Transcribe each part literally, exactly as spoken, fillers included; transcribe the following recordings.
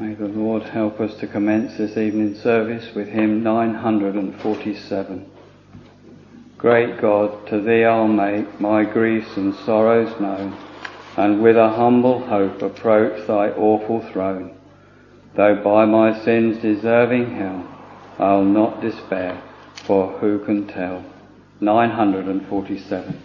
May the Lord help us to commence this evening service with hymn nine hundred forty-seven. Great God, to thee I'll make my griefs and sorrows known, and with a humble hope approach thy awful throne. Though by my sins deserving hell, I'll not despair, for who can tell? nine hundred forty-seven.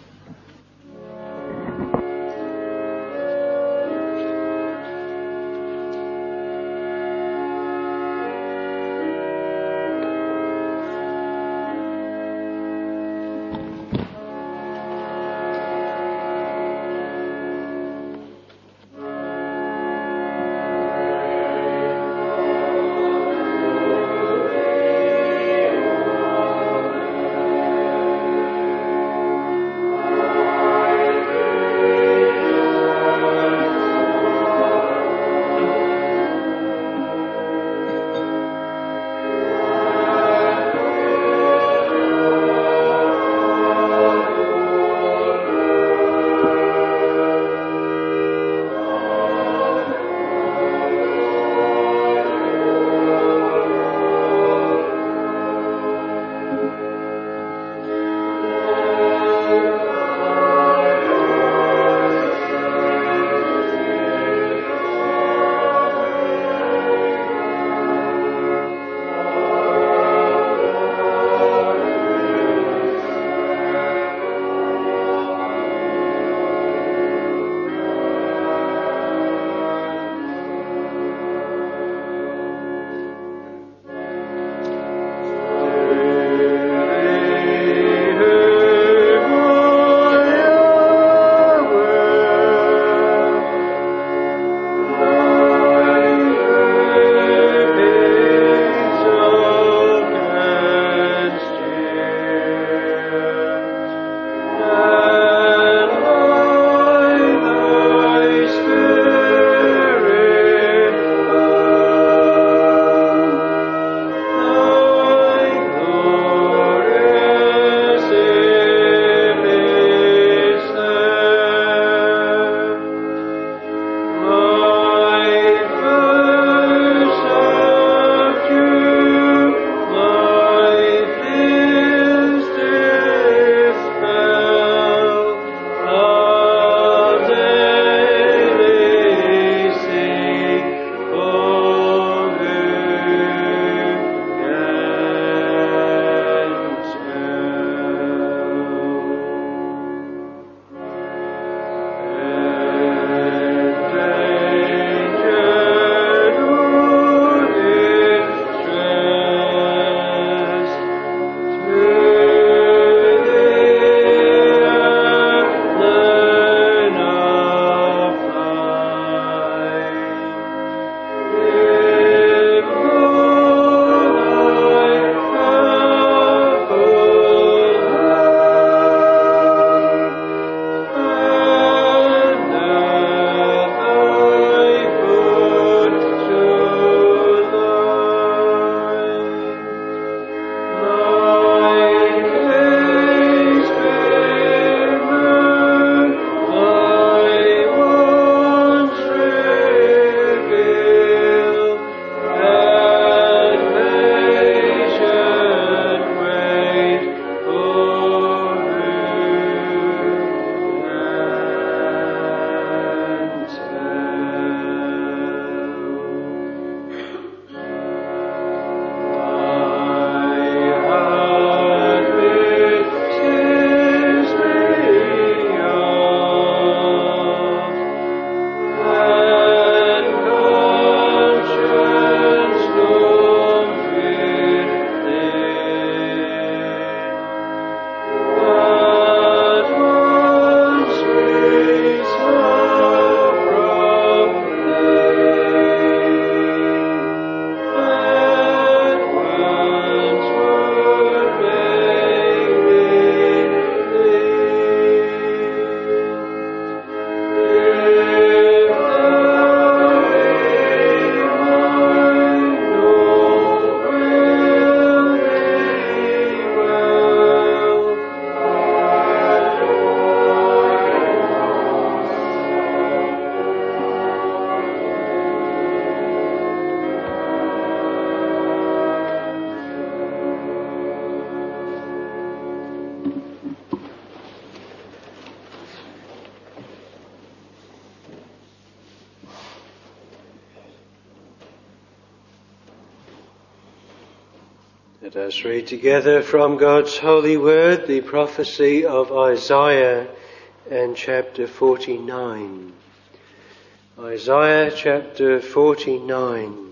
Let us read together from God's holy word the prophecy of Isaiah and chapter forty-nine. Isaiah chapter forty-nine.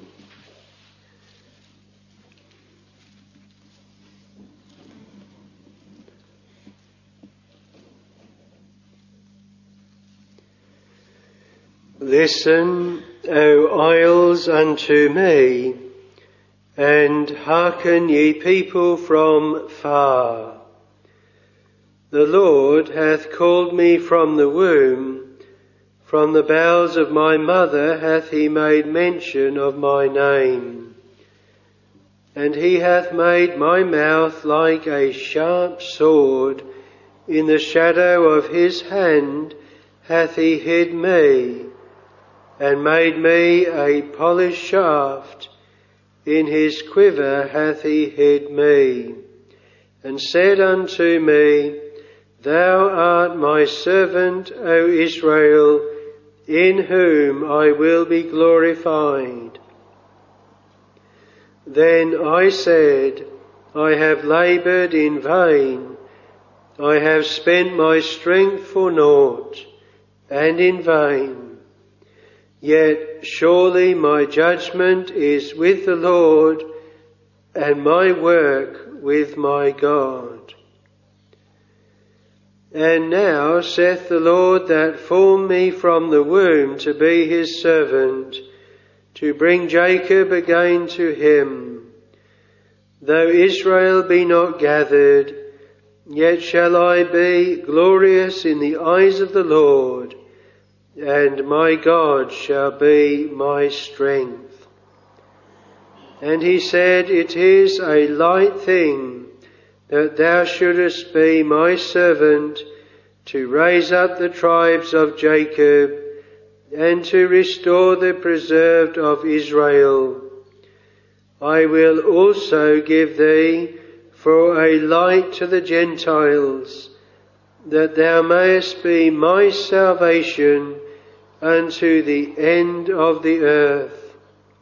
Listen, O isles, unto me, and hearken, ye people from far. The Lord hath called me from the womb, from the bowels of my mother hath he made mention of my name. And he hath made my mouth like a sharp sword, in the shadow of his hand hath he hid me, and made me a polished shaft. In his quiver hath he hid me, and said unto me, Thou art my servant, O Israel, in whom I will be glorified. Then I said, I have laboured in vain, I have spent my strength for naught, and in vain. Yet surely my judgment is with the Lord, and my work with my God. And now saith the Lord that formed me from the womb to be his servant, to bring Jacob again to him. Though Israel be not gathered, yet shall I be glorious in the eyes of the Lord, and my God shall be my strength. And he said, It is a light thing that thou shouldest be my servant, to raise up the tribes of Jacob, and to restore the preserved of Israel. I will also give thee for a light to the Gentiles, that thou mayest be my salvation unto the end of the earth.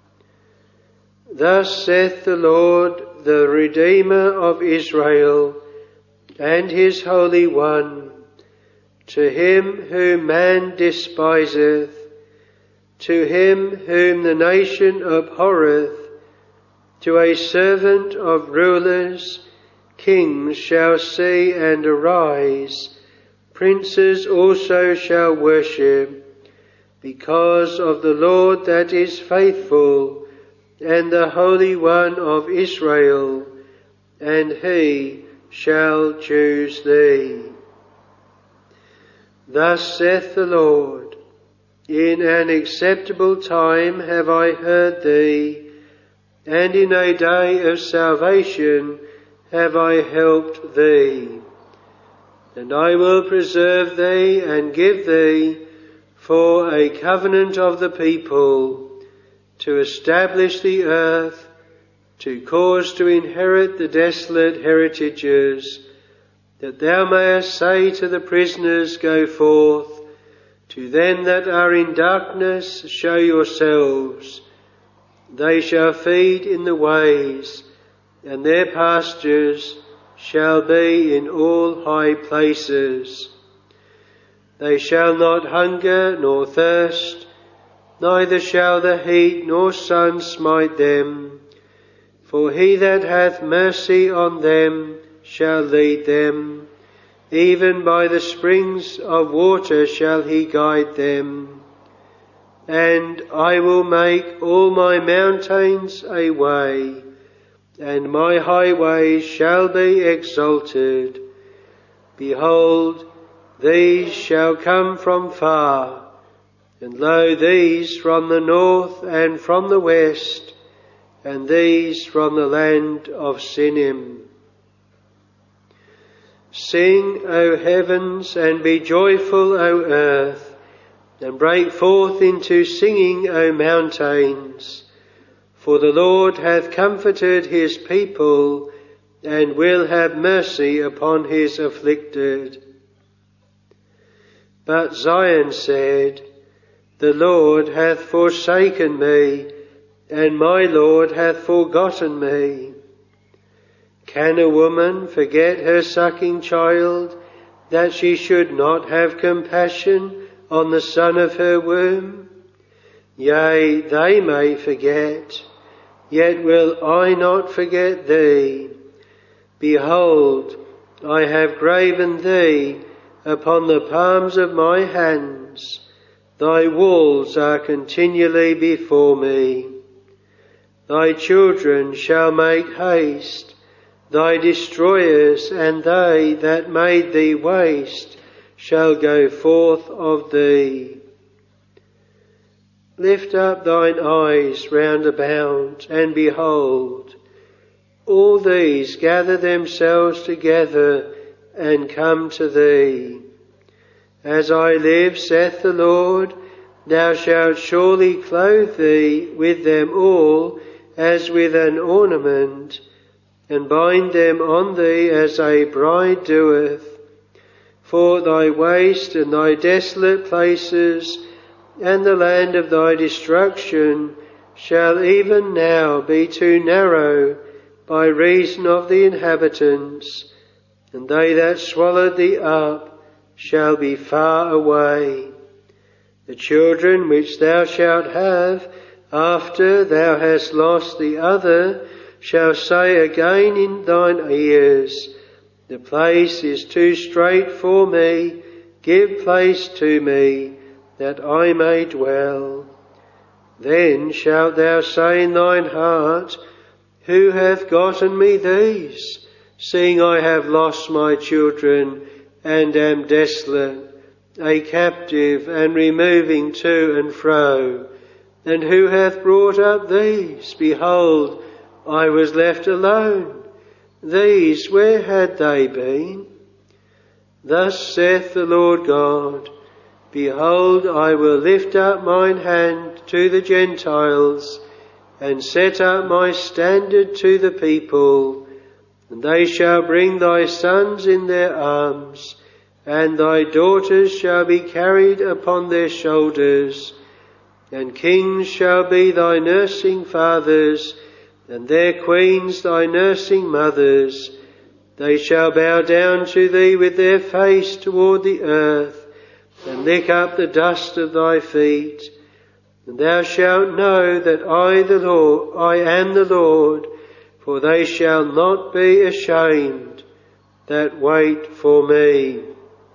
Thus saith the Lord, the Redeemer of Israel, and his Holy One, to him whom man despiseth, to him whom the nation abhorreth, to a servant of rulers, kings shall see and arise, princes also shall worship, because of the Lord that is faithful, and the Holy One of Israel, and he shall choose thee. Thus saith the Lord, In an acceptable time have I heard thee, and in a day of salvation have I helped thee. And I will preserve thee and give thee for a covenant of the people, to establish the earth, to cause to inherit the desolate heritages, that thou mayest say to the prisoners, Go forth, to them that are in darkness show yourselves. They shall feed in the ways, and their pastures shall be in all high places. They shall not hunger nor thirst, neither shall the heat nor sun smite them. For he that hath mercy on them shall lead them, even by the springs of water shall he guide them. And I will make all my mountains a way, and my highways shall be exalted. Behold, these shall come from far, and lo, these from the north and from the west, and these from the land of Sinim. Sing, O heavens, and be joyful, O earth, and break forth into singing, O mountains. For the Lord hath comforted his people, and will have mercy upon his afflicted. But Zion said, The Lord hath forsaken me, and my Lord hath forgotten me. Can a woman forget her sucking child, that she should not have compassion on the son of her womb? Yea, they may forget, yet will I not forget thee. Behold, I have graven thee upon the palms of my hands. Thy walls are continually before me. Thy children shall make haste, thy destroyers and they that made thee waste shall go forth of thee. Lift up thine eyes round about, and behold, all these gather themselves together and come to thee. As I live, saith the Lord, thou shalt surely clothe thee with them all as with an ornament, and bind them on thee as a bride doeth. For thy waste and thy desolate places and the land of thy destruction shall even now be too narrow by reason of the inhabitants, and they that swallowed thee up shall be far away. The children which thou shalt have after thou hast lost the other shall say again in thine ears, the place is too strait for me, give place to me, that I may dwell. Then shalt thou say in thine heart, who hath gotten me these, seeing I have lost my children and am desolate, a captive and removing to and fro? And who hath brought up these? Behold, I was left alone. These, where had they been? Thus saith the Lord God, behold, I will lift up mine hand to the Gentiles, and set up my standard to the people, and they shall bring thy sons in their arms, and thy daughters shall be carried upon their shoulders, and kings shall be thy nursing fathers, and their queens thy nursing mothers. They shall bow down to thee with their face toward the earth, and lick up the dust of thy feet. And thou shalt know that I the Lord, I am the Lord, for they shall not be ashamed that wait for me.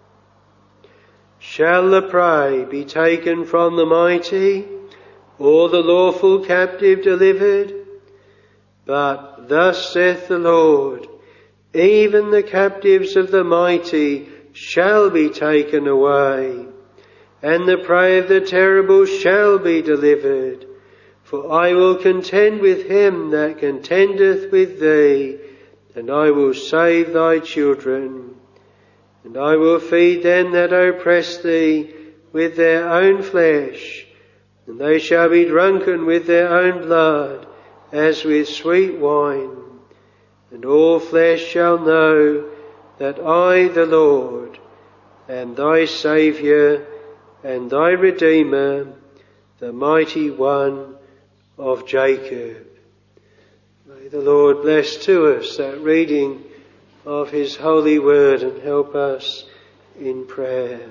Shall the prey be taken from the mighty, or the lawful captive delivered? But thus saith the Lord, even the captives of the mighty shall be taken away, and the prey of the terrible shall be delivered. For I will contend with him that contendeth with thee, and I will save thy children. And I will feed them that oppress thee with their own flesh, and they shall be drunken with their own blood, as with sweet wine. And all flesh shall know that I, the Lord, am thy Saviour and thy Redeemer, the mighty one of Jacob. May the Lord bless to us that reading of his holy word and help us in prayer.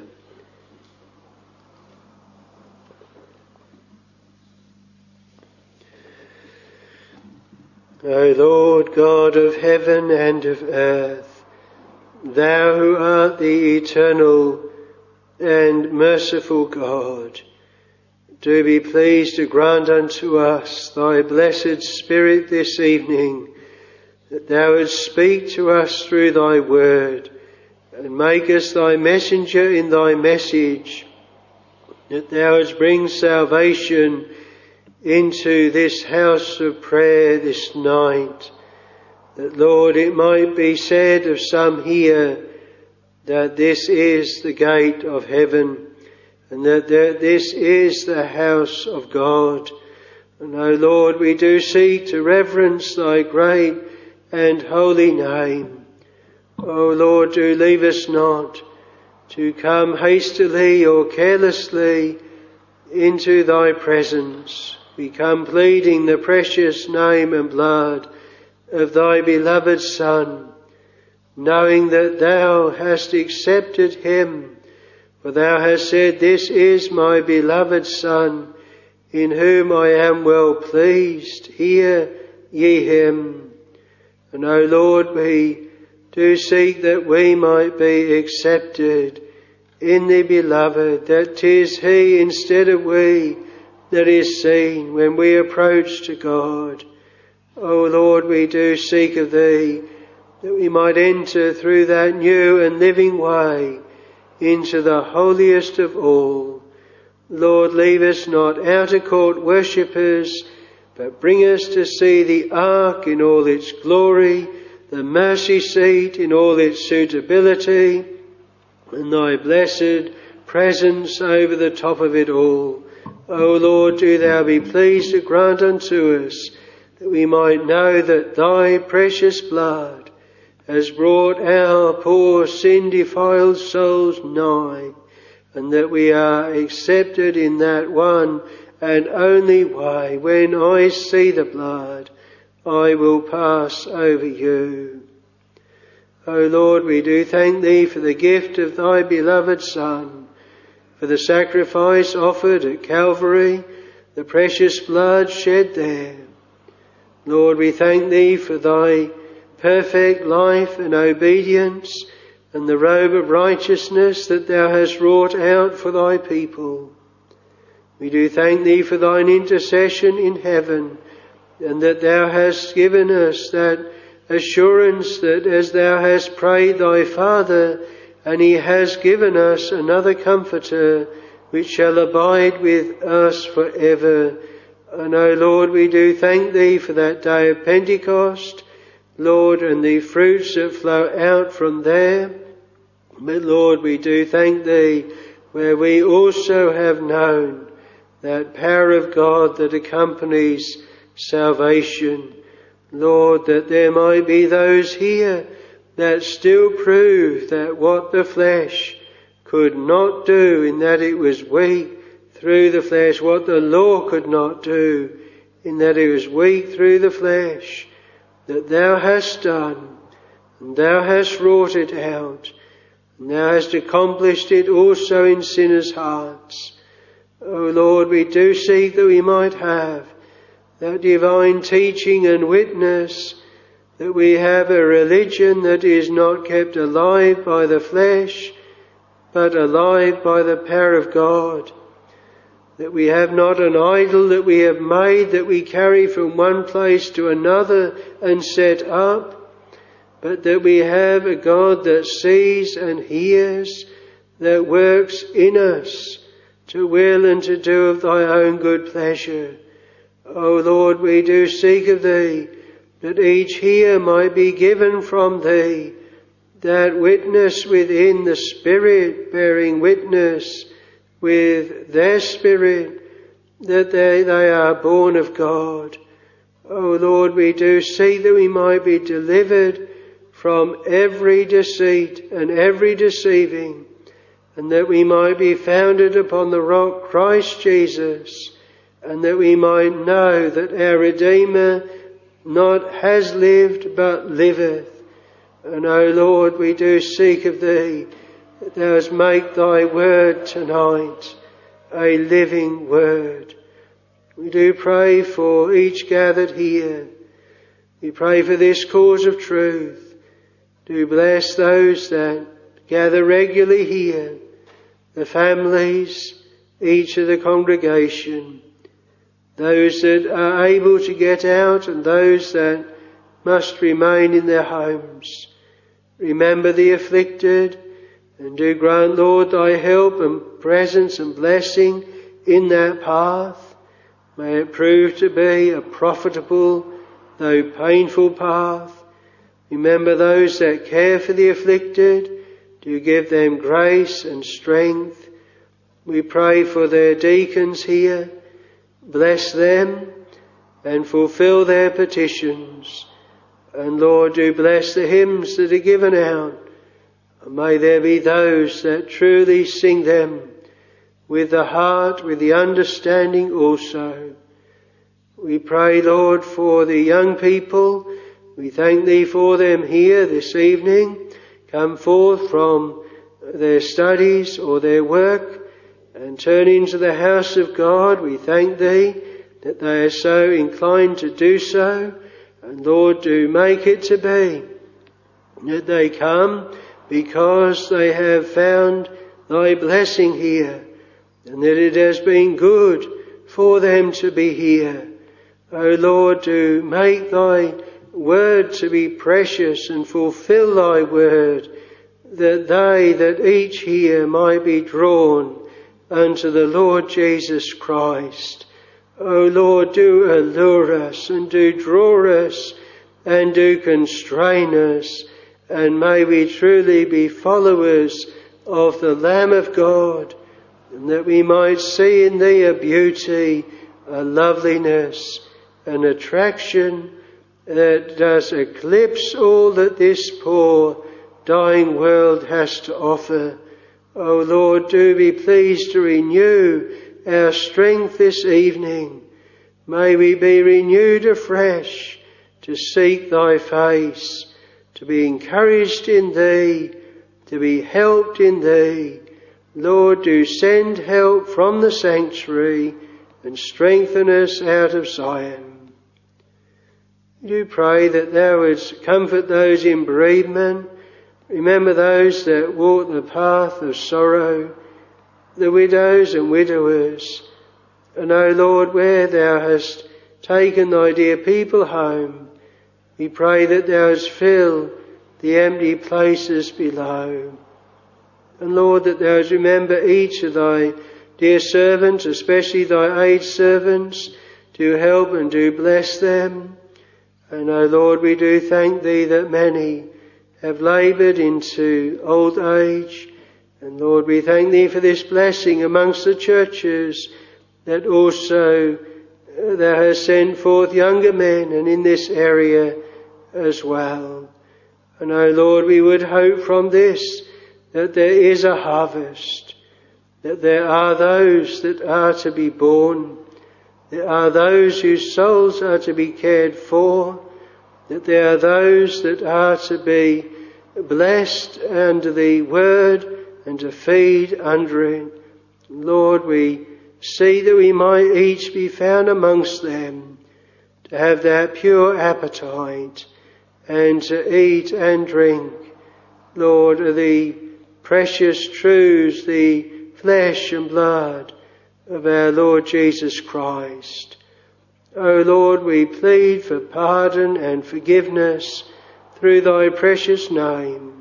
O Lord God of heaven and of earth, thou who art the eternal and merciful God, do be pleased to grant unto us thy blessed Spirit this evening, that thou wouldst speak to us through thy word, and make us thy messenger in thy message, that thou wouldst bring salvation into this house of prayer this night, that, Lord, it might be said of some here that this is the gate of heaven, and that this is the house of God. And, O Lord, we do seek to reverence thy great and holy name. O Lord, do leave us not to come hastily or carelessly into thy presence. We come pleading the precious name and blood of thy beloved Son, knowing that thou hast accepted him. For thou hast said, This is my beloved Son, in whom I am well pleased. Hear ye him. And, O Lord, we do seek that we might be accepted in the beloved, that 'tis he instead of we that is seen when we approach to God. O Lord, we do seek of thee that we might enter through that new and living way into the holiest of all. Lord, leave us not outer court worshippers, but bring us to see the ark in all its glory, the mercy seat in all its suitability, and thy blessed presence over the top of it all. O Lord, do thou be pleased to grant unto us that we might know that thy precious blood has brought our poor sin-defiled souls nigh, and that we are accepted in that one and only way. When I see the blood, I will pass over you. O Lord, we do thank thee for the gift of thy beloved Son, for the sacrifice offered at Calvary, the precious blood shed there. Lord, we thank thee for thy perfect life and obedience, and the robe of righteousness that thou hast wrought out for thy people. We do thank thee for thine intercession in heaven, and that thou hast given us that assurance that as thou hast prayed thy Father, and he has given us another Comforter, which shall abide with us forever. And, O Lord, we do thank thee for that day of Pentecost, Lord, and the fruits that flow out from there. But, Lord, we do thank thee where we also have known that power of God that accompanies salvation. Lord, that there might be those here that still prove that what the flesh could not do, in that it was weak through the flesh, what the law could not do, in that it was weak through the flesh, that thou hast done, and thou hast wrought it out, and thou hast accomplished it also in sinners' hearts. O Lord, we do seek that we might have that divine teaching and witness, that we have a religion that is not kept alive by the flesh, but alive by the power of God. That we have not an idol that we have made, that we carry from one place to another and set up, but that we have a God that sees and hears, that works in us to will and to do of thy own good pleasure. O Lord, we do seek of thee that each here might be given from thee that witness within the Spirit, bearing witness with their spirit that they, they are born of God. O Lord, we do seek that we might be delivered from every deceit and every deceiving, and that we might be founded upon the rock Christ Jesus, and that we might know that our Redeemer not has lived but liveth. And, O Lord, we do seek of thee that thou hast make thy word tonight a living word. We do pray for each gathered here. We pray for this cause of truth. Do bless those that gather regularly here, the families, each of the congregation, those that are able to get out and those that must remain in their homes. Remember the afflicted, and do grant, Lord, thy help and presence and blessing in that path. May it prove to be a profitable, though painful path. Remember those that care for the afflicted. Do give them grace and strength. We pray for their deacons here. Bless them and fulfill their petitions. And Lord, do bless the hymns that are given out. And may there be those that truly sing them with the heart, with the understanding also. We pray, Lord, for the young people We thank Thee for them here this evening, come forth from their studies or their work and turn into the house of God. We thank Thee that they are so inclined to do so. And Lord, do make it to be that they come because they have found Thy blessing here, and that it has been good for them to be here. O Lord, do make Thy word to be precious and fulfill Thy word, that they that each here might be drawn unto the Lord Jesus Christ. O Lord, do allure us and do draw us and do constrain us, and may we truly be followers of the Lamb of God, and that we might see in Thee a beauty, a loveliness, an attraction that does eclipse all that this poor dying world has to offer. O Lord, do be pleased to renew our strength this evening. May we be renewed afresh to seek Thy face, to be encouraged in Thee, to be helped in Thee. Lord, do send help from the sanctuary and strengthen us out of Zion. Do pray that Thou wouldst comfort those in bereavement. Remember those that walk the path of sorrow, the widows and widowers. And, O Lord, where Thou hast taken Thy dear people home, we pray that Thou hast filled the empty places below. And, Lord, that Thou hast remember each of Thy dear servants, especially Thy aged servants, do help and do bless them. And, O Lord, we do thank Thee that many have laboured into old age. And, Lord, we thank Thee for this blessing amongst the churches, that also Thou hast sent forth younger men, and in this area as well. And, O Lord, we would hope from this that there is a harvest, that there are those that are to be born, there are those whose souls are to be cared for, that there are those that are to be blessed under the word and to feed under it. Lord, we see that we might each be found amongst them, to have that pure appetite and to eat and drink, Lord, of the precious truths, the flesh and blood of our Lord Jesus Christ. O Lord, we plead for pardon and forgiveness through Thy precious name.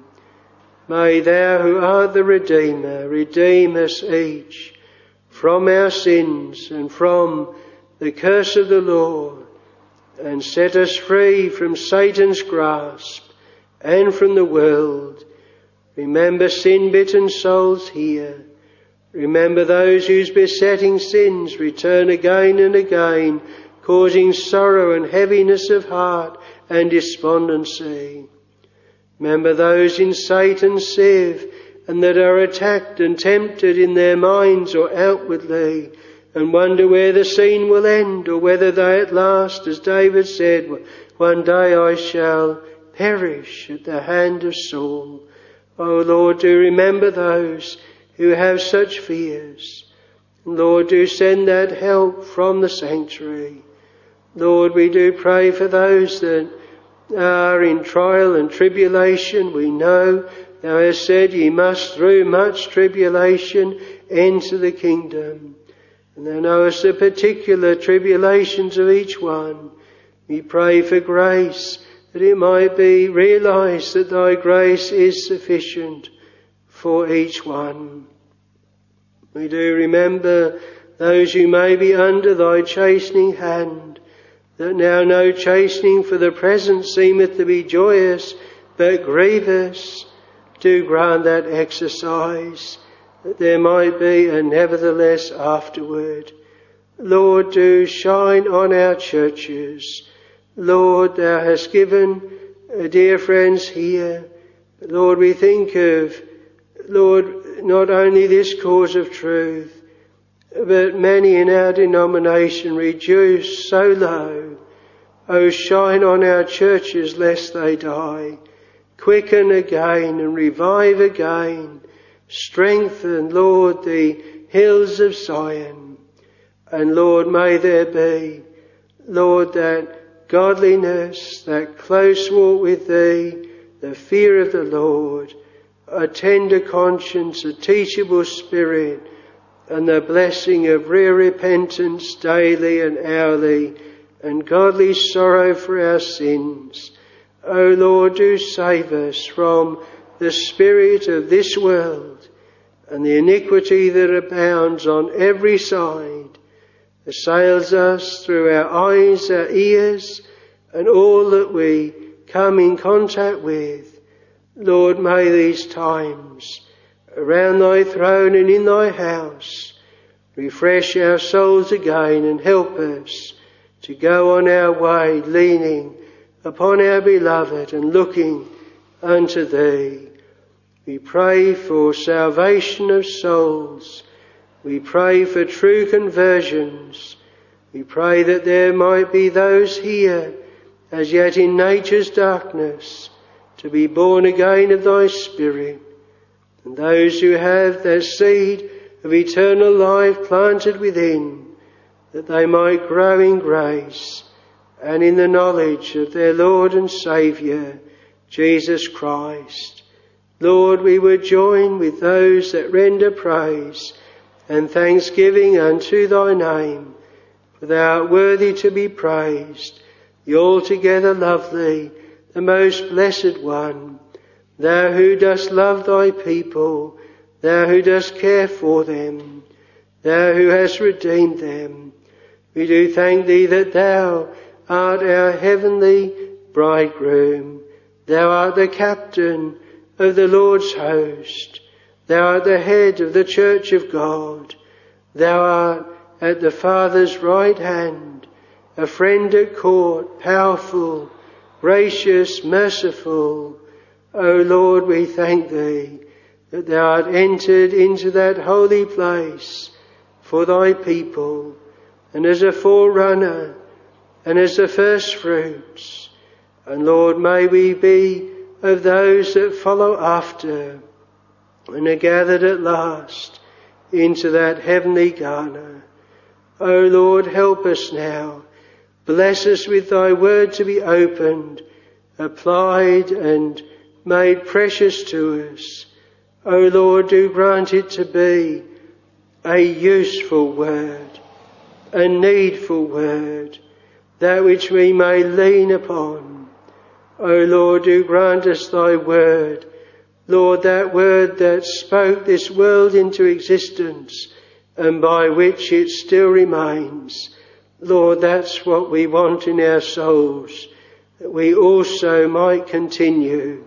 May Thou, who art the Redeemer, redeem us each from our sins and from the curse of the law, and set us free from Satan's grasp and from the world. Remember sin-bitten souls here. Remember those whose besetting sins return again and again, causing sorrow and heaviness of heart and despondency. Remember those in Satan's sieve, and that are attacked and tempted in their minds or outwardly, and wonder where the scene will end, or whether they at last, as David said, one day I shall perish at the hand of Saul. O Lord, do remember those who have such fears. Lord, do send that help from the sanctuary. Lord, we do pray for those that are in trial and tribulation. We know Thou hast said ye must through much tribulation enter the kingdom. And Thou knowest the particular tribulations of each one. We pray for grace, that it might be realised that Thy grace is sufficient for each one. We do remember those who may be under Thy chastening hand, that now no chastening for the present seemeth to be joyous, but grievous. Do grant that exercise, that there might be a nevertheless afterward. Lord, do shine on our churches. Lord, Thou hast given dear friends here. Lord, we think of, Lord, not only this cause of truth, but many in our denomination reduced so low. O shine on our churches lest they die. Quicken again and revive again. Strengthen, Lord, the hills of Zion. And Lord, may there be, Lord, that godliness, that close walk with Thee, the fear of the Lord, a tender conscience, a teachable spirit, and the blessing of real repentance daily and hourly, and godly sorrow for our sins. O Lord, do save us from the spirit of this world and the iniquity that abounds on every side, assails us through our eyes, our ears, and all that we come in contact with. Lord, may these times around Thy throne and in Thy house refresh our souls again and help us to go on our way leaning upon our beloved and looking unto Thee. We pray for salvation of souls. We pray for true conversions. We pray that there might be those here, as yet in nature's darkness, to be born again of Thy Spirit, and those who have their seed of eternal life planted within, that they might grow in grace and in the knowledge of their Lord and Saviour, Jesus Christ. Lord, we would join with those that render praise and thanksgiving unto Thy name, for Thou art worthy to be praised, the altogether lovely, the most blessed one, Thou who dost love Thy people, Thou who dost care for them, Thou who hast redeemed them. We do thank Thee that Thou art our heavenly bridegroom. Thou art the captain of the Lord's host. Thou art the head of the church of God. Thou art at the Father's right hand, a friend at court, powerful, gracious, merciful. O Lord, we thank Thee that Thou art entered into that holy place for Thy people, and as a forerunner, and as the first fruits. And Lord, may we be of those that follow after, and are gathered at last into that heavenly garner. O Lord, help us now. Bless us with Thy word to be opened, applied and made precious to us. O Lord, do grant it to be a useful word, a needful word, that which we may lean upon. O Lord, do grant us Thy word, Lord, that word that spoke this world into existence and by which it still remains. Lord, that's what we want in our souls, that we also might continue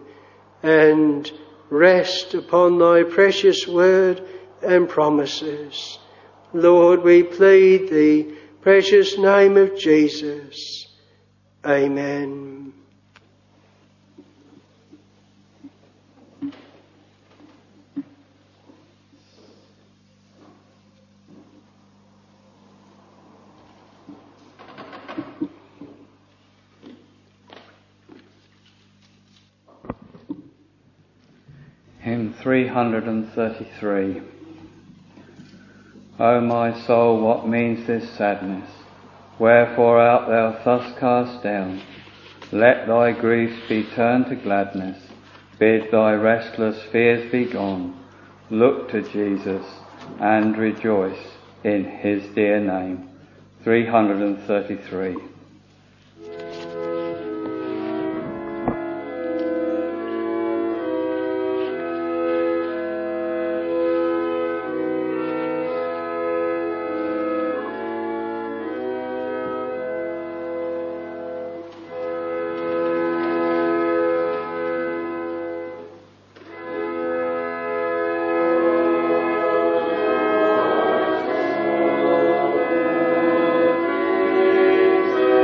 and rest upon Thy precious word and promises. Lord, we plead the precious name of Jesus. Amen. Hymn three hundred thirty-three. O my soul, what means this sadness? Wherefore art thou thus cast down? Let thy griefs be turned to gladness. Bid thy restless fears be gone. Look to Jesus and rejoice in His dear name. three hundred thirty-three. Amen.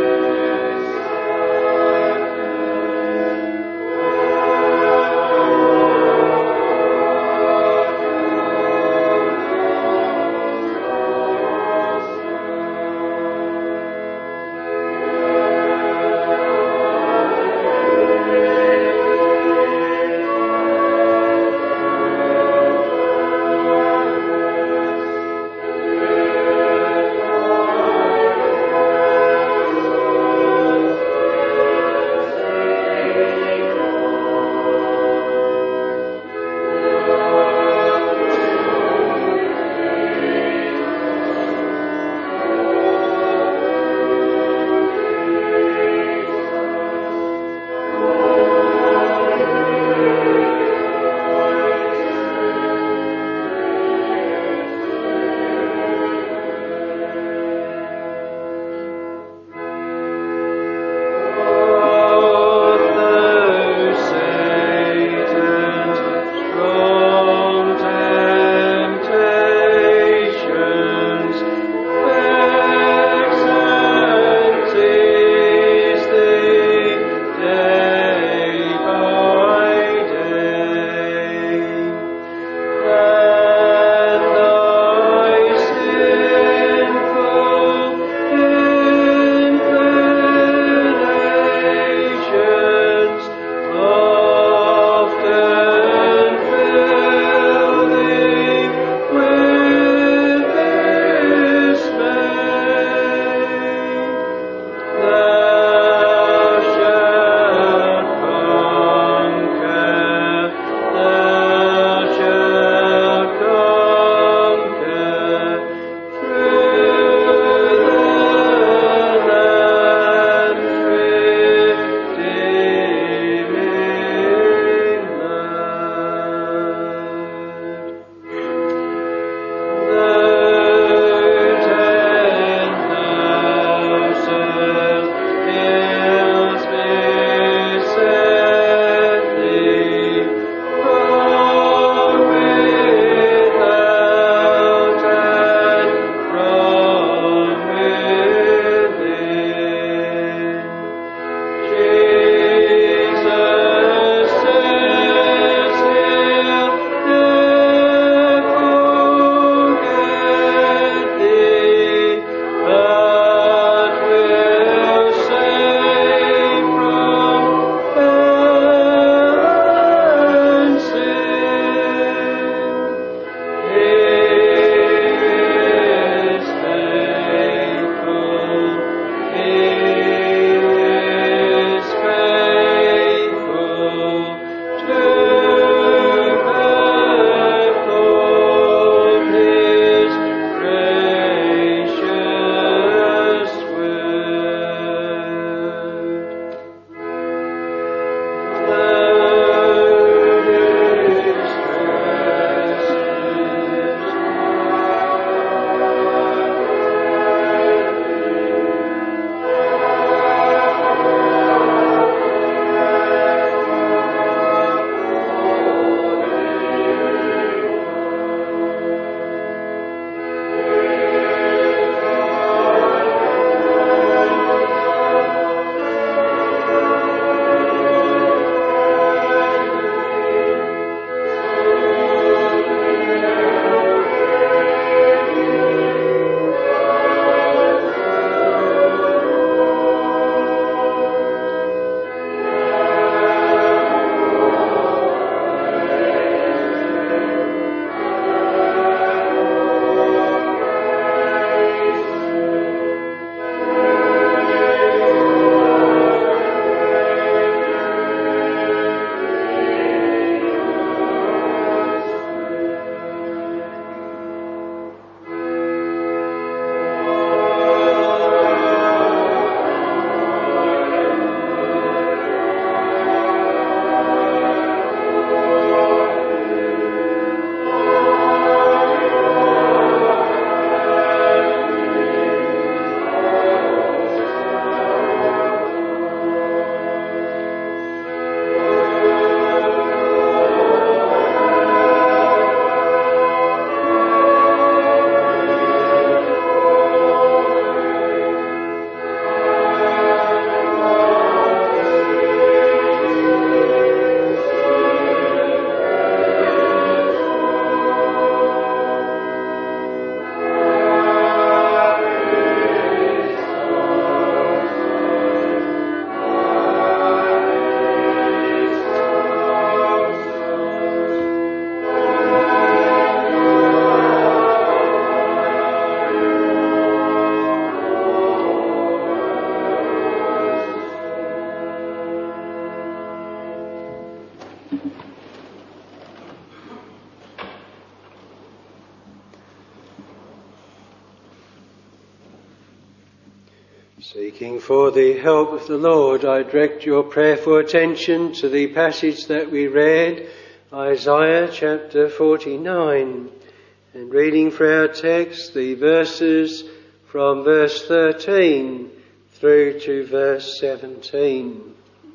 Seeking for the help of the Lord, I direct your prayerful attention to the passage that we read, Isaiah chapter forty-nine, and reading for our text the verses from verse thirteen through to verse seventeen.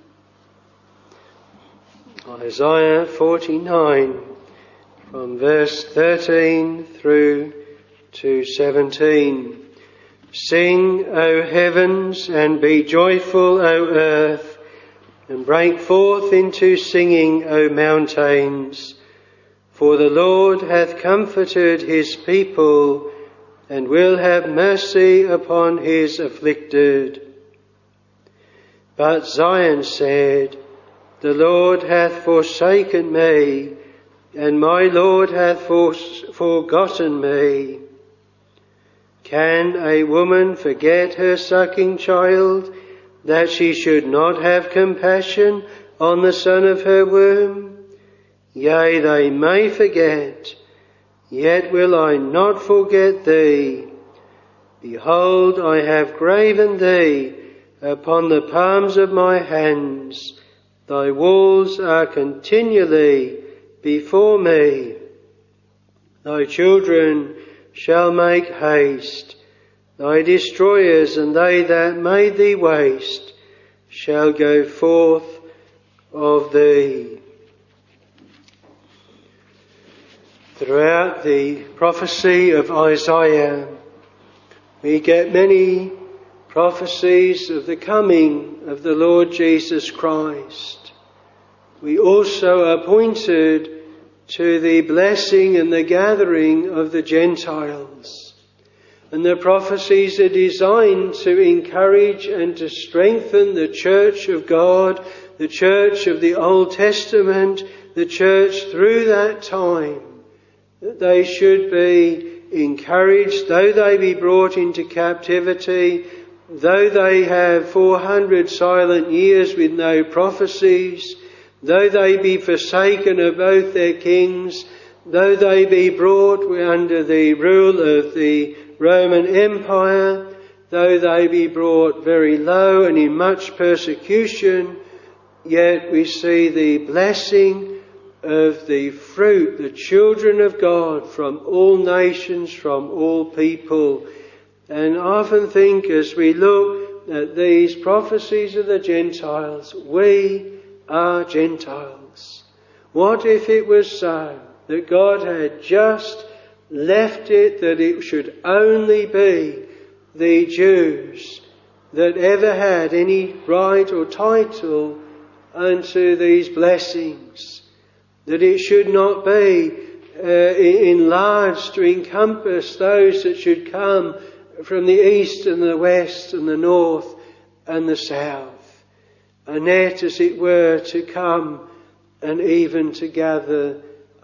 Isaiah forty-nine, from verse thirteen through to seventeen. Sing, O heavens, and be joyful, O earth, and break forth into singing, O mountains. For the Lord hath comforted his people, and will have mercy upon his afflicted. But Zion said, The Lord hath forsaken me, and my Lord hath for- forgotten me. Can a woman forget her sucking child, that she should not have compassion on the son of her womb? Yea, they may forget, yet will I not forget thee. Behold, I have graven thee upon the palms of my hands. Thy walls are continually before me. Thy children shall make haste. Thy destroyers and they that made thee waste shall go forth of thee. Throughout the prophecy of Isaiah, we get many prophecies of the coming of the Lord Jesus Christ. We also are pointed to the blessing and the gathering of the Gentiles. And the prophecies are designed to encourage and to strengthen the church of God, the church of the Old Testament, the church through that time, that they should be encouraged, though they be brought into captivity, though they have four hundred silent years with no prophecies, though they be forsaken of both their kings, though they be brought under the rule of the Roman Empire, though they be brought very low and in much persecution, yet we see the blessing of the fruit, the children of God from all nations, from all people. And I often think as we look at these prophecies of the Gentiles, we are Gentiles. What if it was so that God had just left it that it should only be the Jews that ever had any right or title unto these blessings, that it should not be uh, enlarged to encompass those that should come from the east and the west and the north and the south, and yet, as it were, to come and even to gather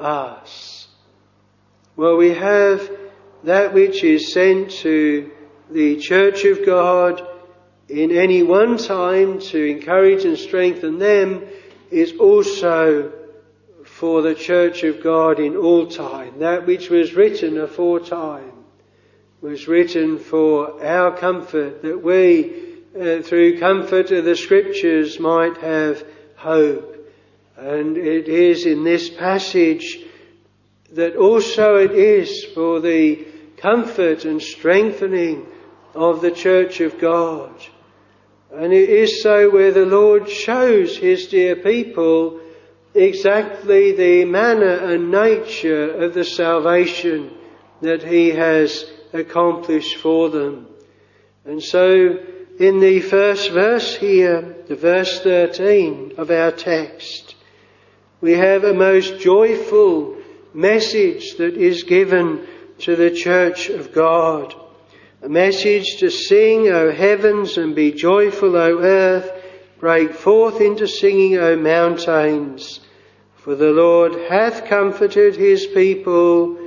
us. Well, we have that which is sent to the Church of God in any one time to encourage and strengthen them is also for the Church of God in all time. That which was written aforetime was written for our comfort, that we, uh, through comfort of the Scriptures, might have hope. And it is in this passage that also it is for the comfort and strengthening of the Church of God. And it is so where the Lord shows his dear people exactly the manner and nature of the salvation that he has accomplished for them. And so in the first verse here, the verse thirteen of our text, we have a most joyful message that is given to the Church of God. A message to sing, O heavens, and be joyful, O earth. Break forth into singing, O mountains. For the Lord hath comforted his people,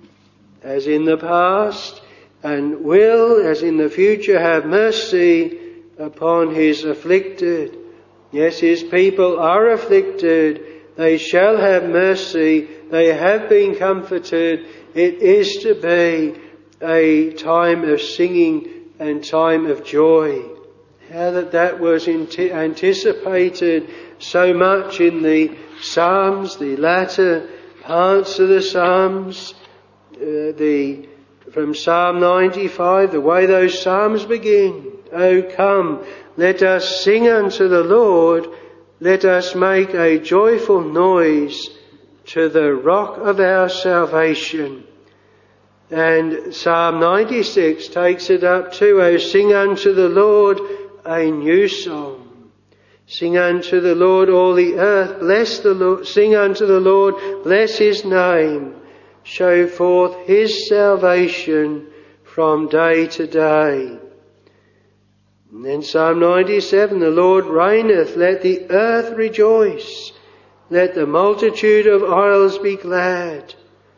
as in the past, and will, as in the future, have mercy upon his afflicted. Yes, his people are afflicted. They shall have mercy. They have been comforted. It is to be a time of singing and time of joy. How that that was anticipated so much in the Psalms, the latter parts of the Psalms, uh, the from Psalm ninety-five, the way those Psalms begin. Oh, come, let us sing unto the Lord, let us make a joyful noise to the rock of our salvation. And Psalm ninety-six takes it up too. Oh, sing unto the Lord a new song. Sing unto the Lord all the earth, bless the Lord, sing unto the Lord, bless his name. Show forth his salvation from day to day. And then Psalm ninety-seven, the Lord reigneth, let the earth rejoice, let the multitude of isles be glad.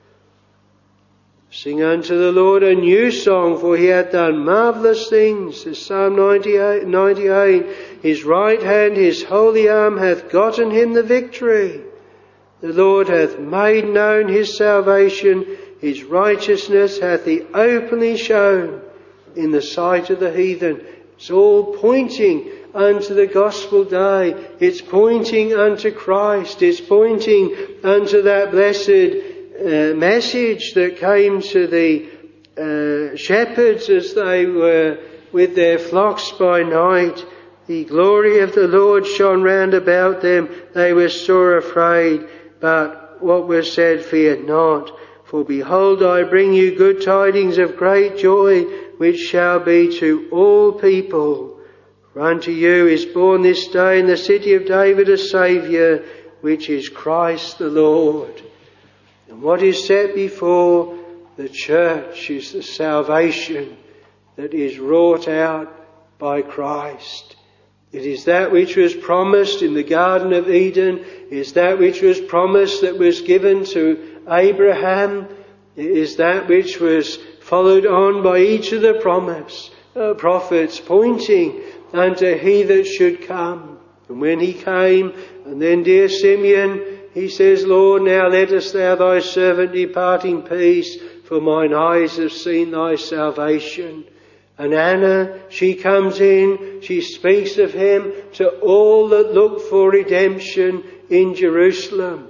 Sing unto the Lord a new song, for he hath done marvellous things. As Psalm ninety-eight, ninety-eight, his right hand, his holy arm hath gotten him the victory. The Lord hath made known his salvation, his righteousness hath he openly shown in the sight of the heathen. It's all pointing unto the gospel day. It's pointing unto Christ. It's pointing unto that blessed Uh, message that came to the uh, shepherds as they were with their flocks by night. The glory of the Lord shone round about them. They were sore afraid. But what was said, fear not. For behold, I bring you good tidings of great joy, which shall be to all people. For unto you is born this day in the city of David a Saviour, which is Christ the Lord. And what is set before the church is the salvation that is wrought out by Christ. It is that which was promised in the Garden of Eden. It is that which was promised that was given to Abraham. It is that which was followed on by each of the promise, uh, prophets, pointing unto he that should come. And when he came, and then dear Simeon, he says, Lord, now lettest thou thy servant depart in peace, for mine eyes have seen thy salvation. And Anna, she comes in, she speaks of him to all that look for redemption in Jerusalem.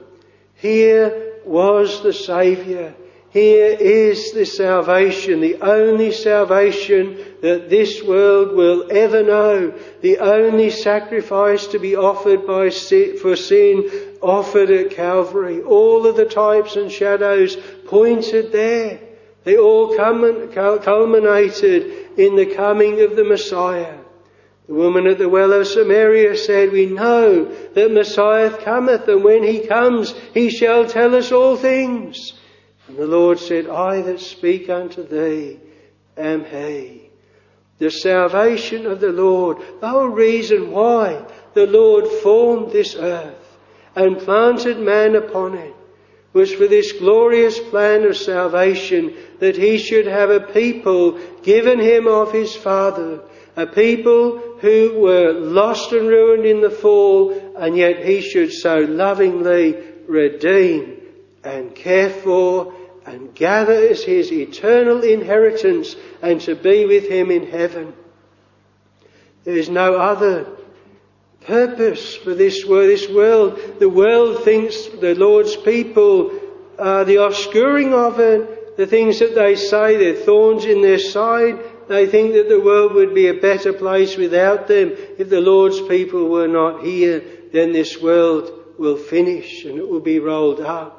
Here was the Saviour. Here is the salvation, the only salvation that this world will ever know. The only sacrifice to be offered by sin, for sin, offered at Calvary. All of the types and shadows pointed there. They all culminated in the coming of the Messiah. The woman at the well of Samaria said, we know that Messiah cometh, and when he comes, he shall tell us all things. And the Lord said, I that speak unto thee am he. The salvation of the Lord, the whole reason why the Lord formed this earth and planted man upon it, was for this glorious plan of salvation, that he should have a people given him of his Father, a people who were lost and ruined in the fall, and yet he should so lovingly redeem and care for and gather as his eternal inheritance, and to be with him in heaven. There is no other purpose for this world. This world, the world thinks the Lord's people are the offscuring of it, the things that they say, they're thorns in their side. They think that the world would be a better place without them. If the Lord's people were not here, then this world will finish and it will be rolled up.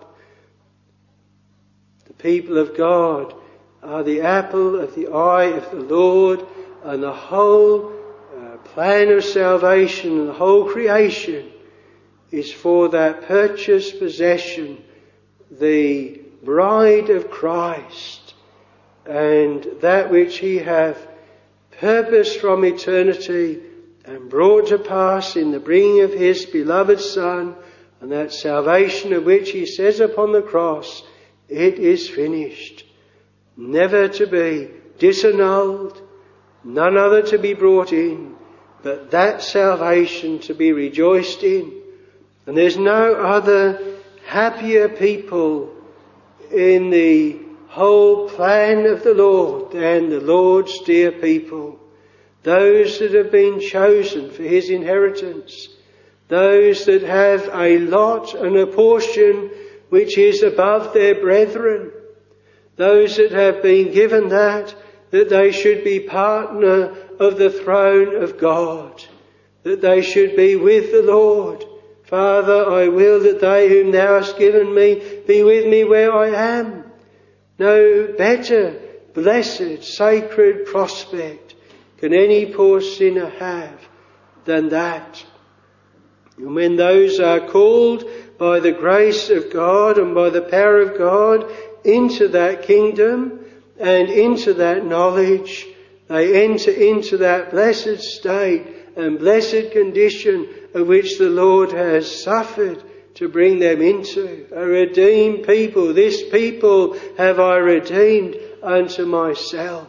The people of God are the apple of the eye of the Lord, and the whole uh, plan of salvation and the whole creation is for that purchased possession, the bride of Christ, and that which he hath purposed from eternity and brought to pass in the bringing of his beloved Son, and that salvation of which he says upon the cross, it is finished, never to be disannulled, none other to be brought in, but that salvation to be rejoiced in. And there's no other happier people in the whole plan of the Lord than the Lord's dear people, those that have been chosen for his inheritance, those that have a lot and a portion which is above their brethren, those that have been given that, that they should be partner of the throne of God, that they should be with the Lord. Father, I will that they whom thou hast given me be with me where I am. No better, blessed, sacred prospect can any poor sinner have than that. And when those are called by the grace of God and by the power of God into that kingdom and into that knowledge, they enter into that blessed state and blessed condition of which the Lord has suffered to bring them into. A redeemed people, this people have I redeemed unto myself.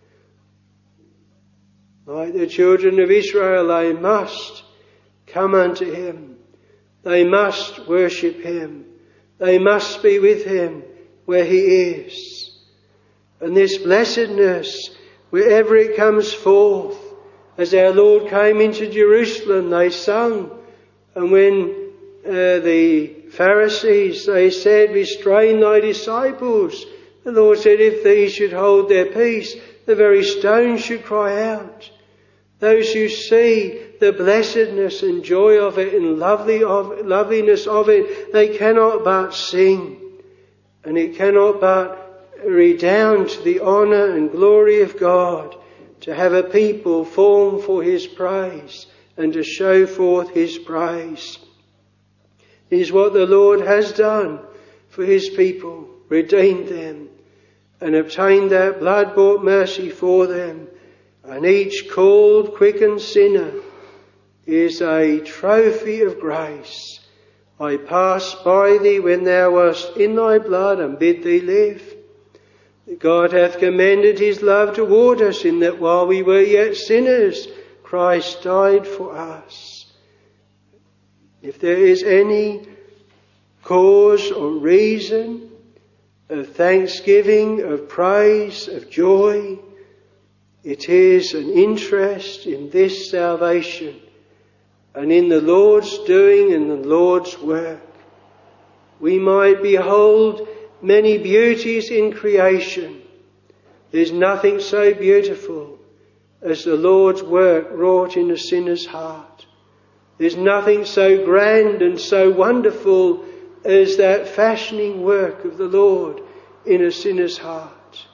Like the children of Israel, they must come unto him. They must worship him. They must be with him where he is. And this blessedness, wherever it comes forth, as our Lord came into Jerusalem, they sung. And when uh, the Pharisees, they said, restrain thy disciples, the Lord said, if these should hold their peace, the very stones should cry out. Those who see the blessedness and joy of it and lovely of, loveliness of it, they cannot but sing. And it cannot but redound to the honour and glory of God to have a people formed for his praise and to show forth his praise. It is what the Lord has done for his people, redeemed them and obtained that blood-bought mercy for them. And each called, quickened sinner is a trophy of grace. I passed by thee when thou wast in thy blood and bid thee live. God hath commended his love toward us in that while we were yet sinners, Christ died for us. If there is any cause or reason of thanksgiving, of praise, of joy, it is an interest in this salvation and in the Lord's doing and the Lord's work. We might behold many beauties in creation. There's nothing so beautiful as the Lord's work wrought in a sinner's heart. There's nothing so grand and so wonderful as that fashioning work of the Lord in a sinner's heart.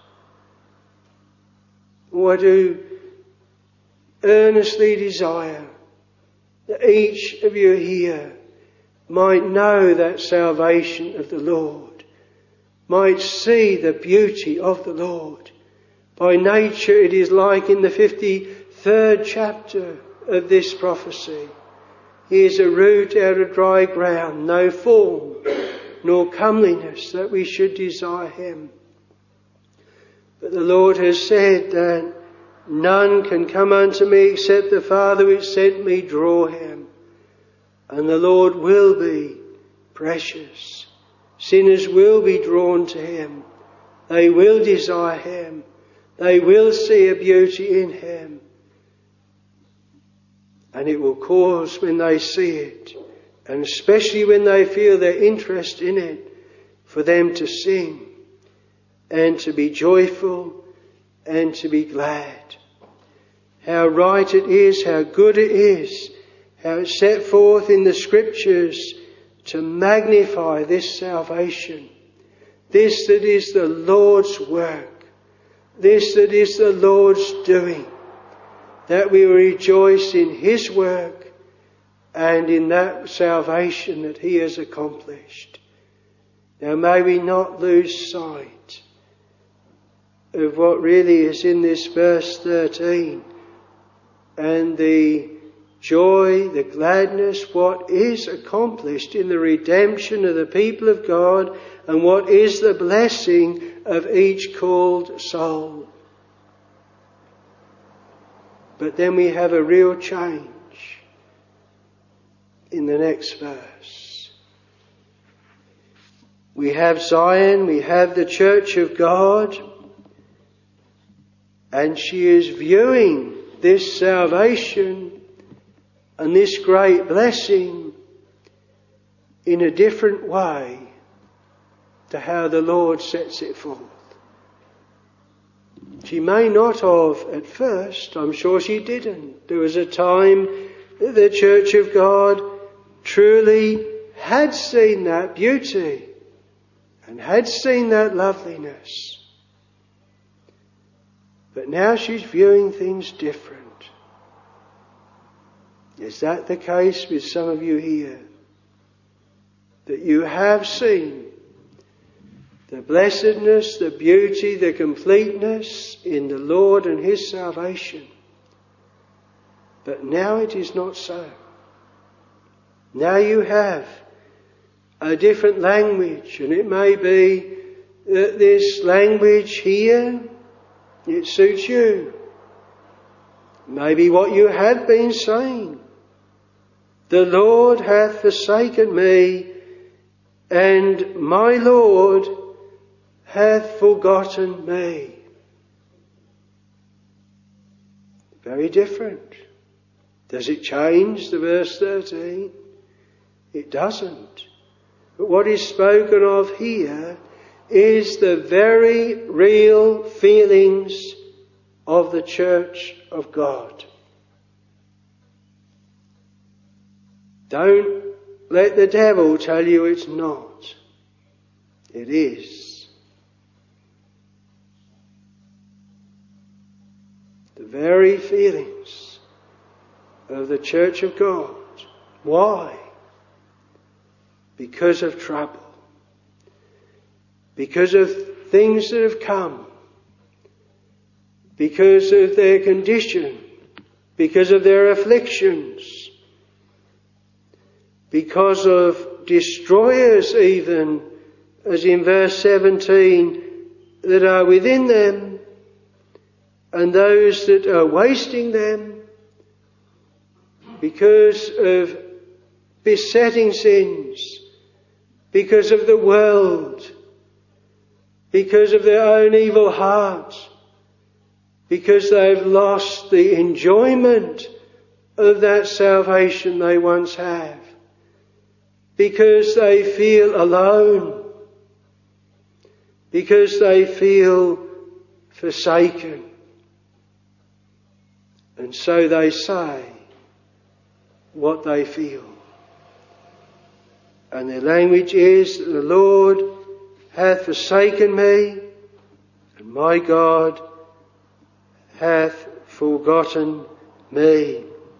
Oh, I do earnestly desire that each of you here might know that salvation of the Lord, might see the beauty of the Lord. By nature it is like in the fifty-third chapter of this prophecy. He is a root out of dry ground, no form nor comeliness that we should desire him. But the Lord has said that none can come unto me except the Father which sent me draw him. And the Lord will be precious. Sinners will be drawn to him. They will desire him. They will see a beauty in him. And it will cause, when they see it, and especially when they feel their interest in it, for them to sing and to be joyful and to be glad. How right it is, how good it is, how it's set forth in the Scriptures to magnify this salvation. This that is the Lord's work. This that is the Lord's doing. That we rejoice in his work and in that salvation that he has accomplished. Now may we not lose sight of what really is in this verse thirteen, and the joy, the gladness, what is accomplished in the redemption of the people of God, and what is the blessing of each called soul. But then we have a real change in the next verse. We have Zion, we have the Church of God, and she is viewing this salvation and this great blessing in a different way to how the Lord sets it forth. She may not have at first, I'm sure she didn't. There was a time that the Church of God truly had seen that beauty and had seen that loveliness. But now she's viewing things different. Is that the case with some of you here? That you have seen the blessedness, the beauty, the completeness in the Lord and His salvation. But now it is not so. Now you have a different language, and it may be that this language here, it suits you. Maybe what you have been saying. The Lord hath forsaken me, and my Lord hath forgotten me. Very different. Does it change the verse thirteen? It doesn't. But what is spoken of here is the very real feelings of the Church of God. Don't let the devil tell you it's not. It is. The very feelings of the Church of God. Why? Because of trouble. Because of things that have come. Because of their condition. Because of their afflictions. Because of destroyers even, as in verse seventeen, that are within them, and those that are wasting them, because of besetting sins, because of the world, because of their own evil hearts, because they've lost the enjoyment of that salvation they once have, because they feel alone, because they feel forsaken. And so they say what they feel. And their language is, the Lord hath forsaken me, and my God hath forgotten me.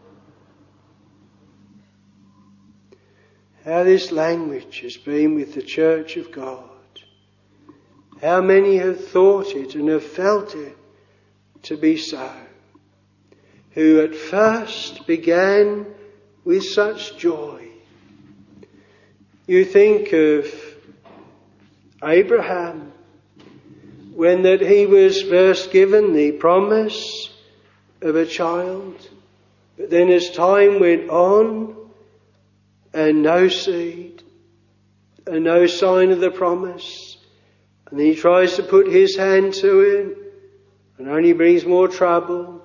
How this language has been with the Church of God. How many have thought it and have felt it to be so. Who at first began with such joy. You think of Abraham, when that he was first given the promise of a child, but then as time went on, and no seed, and no sign of the promise, and then he tries to put his hand to it, and only brings more trouble.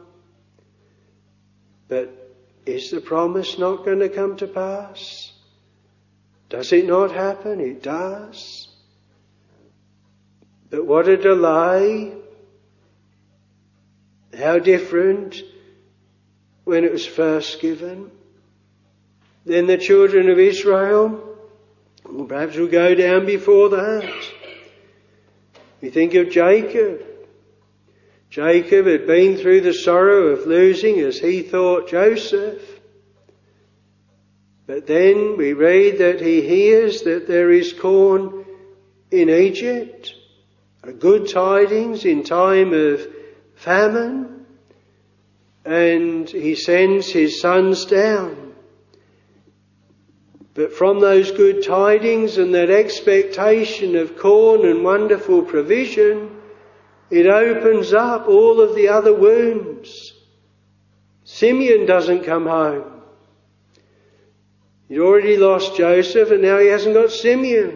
But is the promise not going to come to pass? Does it not happen? It does. But what a delay. How different when it was first given. Then the children of Israel, well, perhaps we'll go down before that. We think of Jacob. Jacob had been through the sorrow of losing, as he thought, Joseph. But then we read that he hears that there is corn in Egypt, a good tidings in time of famine, and he sends his sons down. But from those good tidings and that expectation of corn and wonderful provision, it opens up all of the other wounds. Simeon doesn't come home. He'd already lost Joseph, and now he hasn't got Simeon.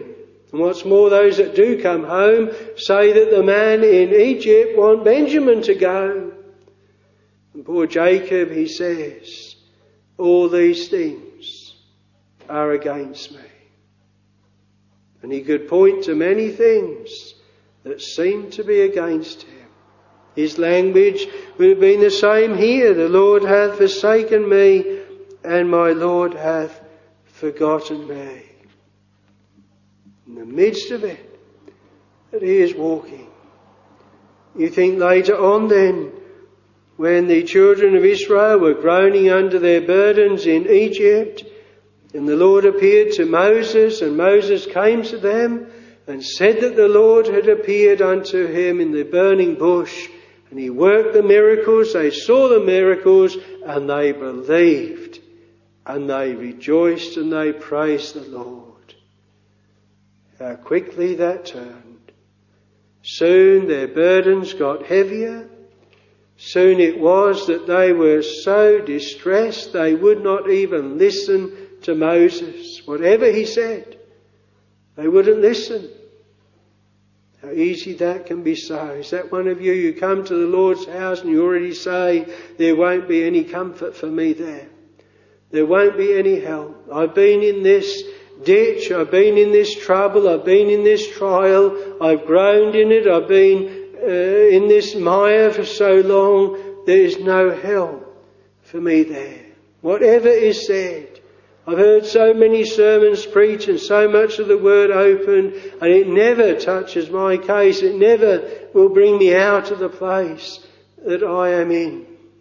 And what's more, those that do come home say that the man in Egypt want Benjamin to go. And poor Jacob, he says, all these things are against me. And he could point to many things that seem to be against him. His language would have been the same here. The Lord hath forsaken me, and my Lord hath forgotten me. In the midst of it, that he is walking. You think later on then, when the children of Israel were groaning under their burdens in Egypt, and the Lord appeared to Moses, and Moses came to them and said that the Lord had appeared unto him in the burning bush, and he worked the miracles, they saw the miracles, and they believed, and they rejoiced, and they praised the Lord. How quickly that turned. Soon their burdens got heavier. Soon it was that they were so distressed they would not even listen to Moses. Whatever he said, they wouldn't listen. How easy that can be so. Is that one of you, you come to the Lord's house and you already say, there won't be any comfort for me there. There won't be any help. I've been in this ditch, I've been in this trouble, I've been in this trial, I've groaned in it, I've been uh, in this mire for so long, there is no help for me there. Whatever is said, I've heard so many sermons preached and so much of the word opened, and it never touches my case, it never will bring me out of the place that I am in.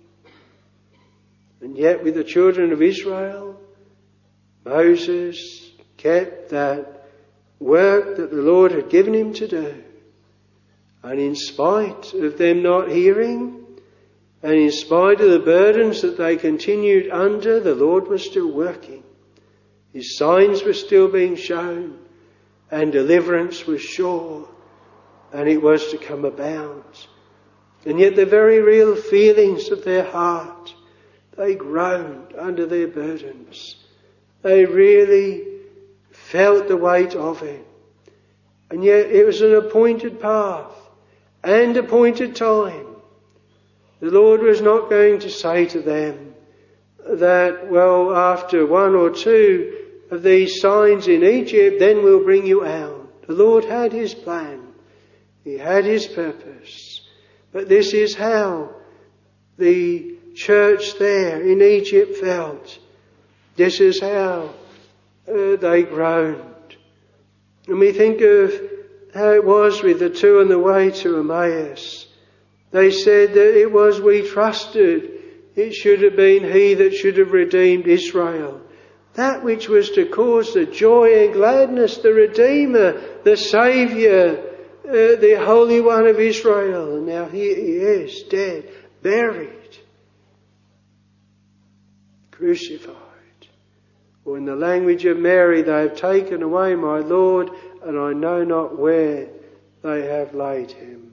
And yet with the children of Israel, Moses kept that work that the Lord had given him to do. And in spite of them not hearing, and in spite of the burdens that they continued under, the Lord was still working. His signs were still being shown, and deliverance was sure, and it was to come about. And yet the very real feelings of their heart, they groaned under their burdens. They really felt the weight of it. And yet it was an appointed path and appointed time. The Lord was not going to say to them that, well, after one or two of these signs in Egypt, then we'll bring you out. The Lord had his plan. He had his purpose. But this is how the church there in Egypt felt. This is how Uh, they groaned. And we think of how it was with the two on the way to Emmaus. They said that it was we trusted. It should have been he that should have redeemed Israel. That which was to cause the joy and gladness, the Redeemer, the Saviour, uh, the Holy One of Israel. And now here he is, dead, buried, crucified. Or in the language of Mary, they have taken away my Lord, and I know not where they have laid him.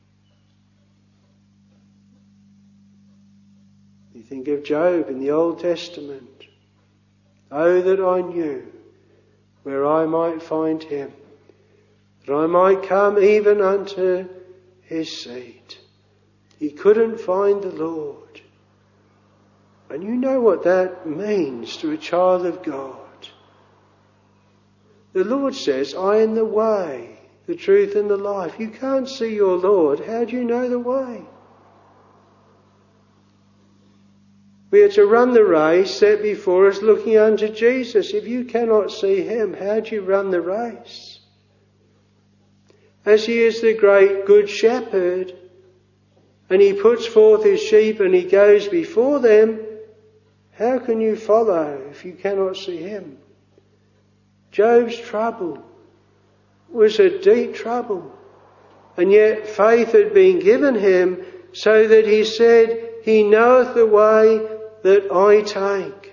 You think of Job in the Old Testament. Oh, that I knew where I might find him, that I might come even unto his seat. He couldn't find the Lord. And you know what that means to a child of God. The Lord says, I am the way, the truth and the life. You can't see your Lord. How do you know the way? We are to run the race set before us looking unto Jesus. If you cannot see him, how do you run the race? As he is the great good shepherd, and he puts forth his sheep and he goes before them, how can you follow if you cannot see him? Job's trouble was a deep trouble, and yet faith had been given him so that he said, he knoweth the way that I take.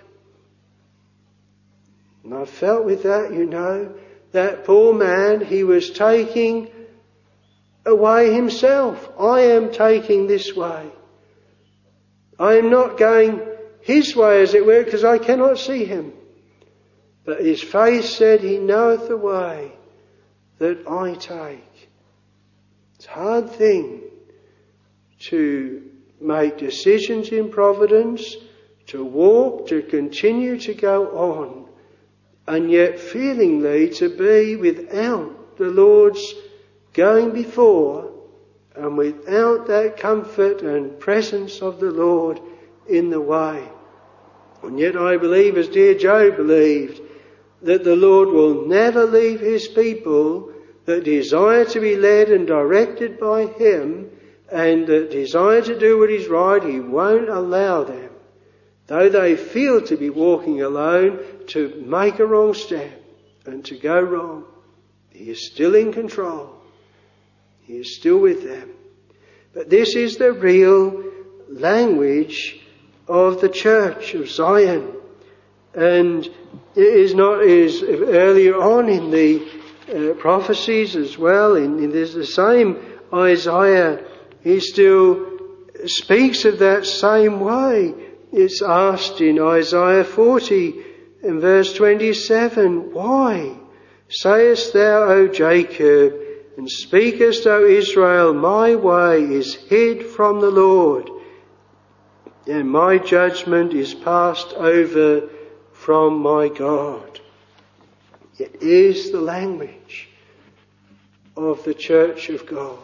And I felt with that, you know, that poor man, he was taking away himself. I am taking this way. I am not going his way, as it were, because I cannot see him. But his faith said, he knoweth the way that I take. It's a hard thing to make decisions in providence, to walk, to continue to go on, and yet feelingly to be without the Lord's going before and without that comfort and presence of the Lord in the way. And yet I believe, as dear Joe believed, that the Lord will never leave his people that desire to be led and directed by him, and that desire to do what is right. He won't allow them, though they feel to be walking alone, to make a wrong step and to go wrong. He is still in control. He is still with them. But this is the real language of the church of Zion. And it is not as earlier on in the uh, prophecies as well. In, in there's the same Isaiah. He still speaks of that same way. It's asked in Isaiah forty and verse twenty-seven, why sayest thou, O Jacob, and speakest, O Israel, my way is hid from the Lord, and my judgment is passed over from my God. It is the language of the church of God.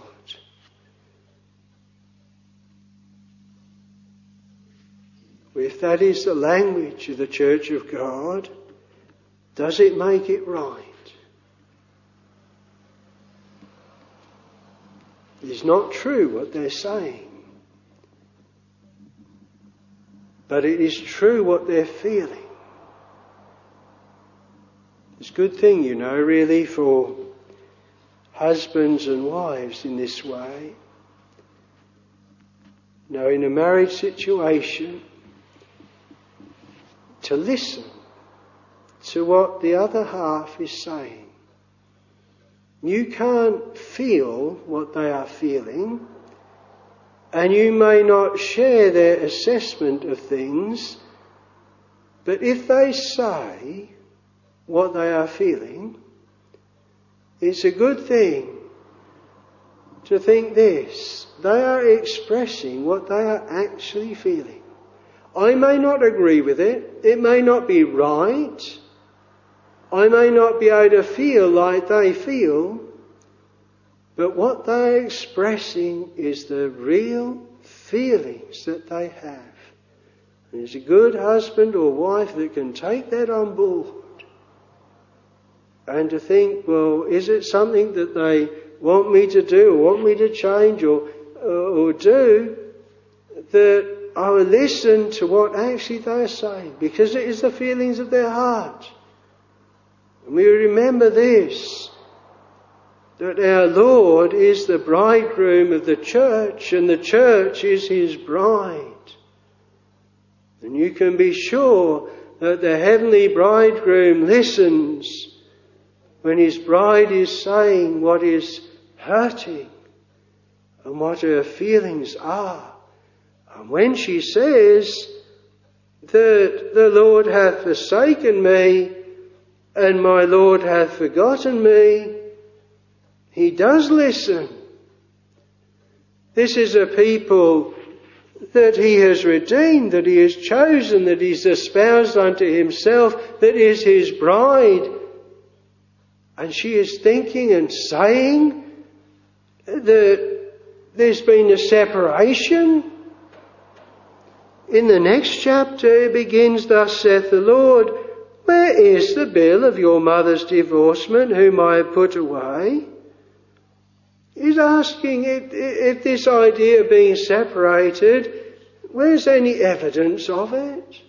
If that is the language of the church of God, does it make it right? It's not true what they're saying, but it is true what they're feeling. It's a good thing, you know, really, for husbands and wives in this way. You know, in a marriage situation, to listen to what the other half is saying. You can't feel what they are feeling, and you may not share their assessment of things, but if they say what they are feeling, it's a good thing to think this: they are expressing what they are actually feeling. I may not agree with it. It may not be right. I may not be able to feel like they feel. But what they're expressing is the real feelings that they have. And it's a good husband or wife that can take that on board and to think, well, is it something that they want me to do or want me to change or, or do, that I will listen to what actually they're saying, because it is the feelings of their heart. And we remember this, that our Lord is the bridegroom of the church, and the church is his bride. And you can be sure that the heavenly bridegroom listens when his bride is saying what is hurting and what her feelings are. And when she says that the Lord hath forsaken me and my Lord hath forgotten me, he does listen. This is a people that he has redeemed, that he has chosen, that he's espoused unto himself, that is his bride. And she is thinking and saying that there's been a separation. In the next chapter it begins, thus saith the Lord, where is the bill of your mother's divorcement, whom I have put away? He's asking if, if this idea of being separated, where's any evidence of it?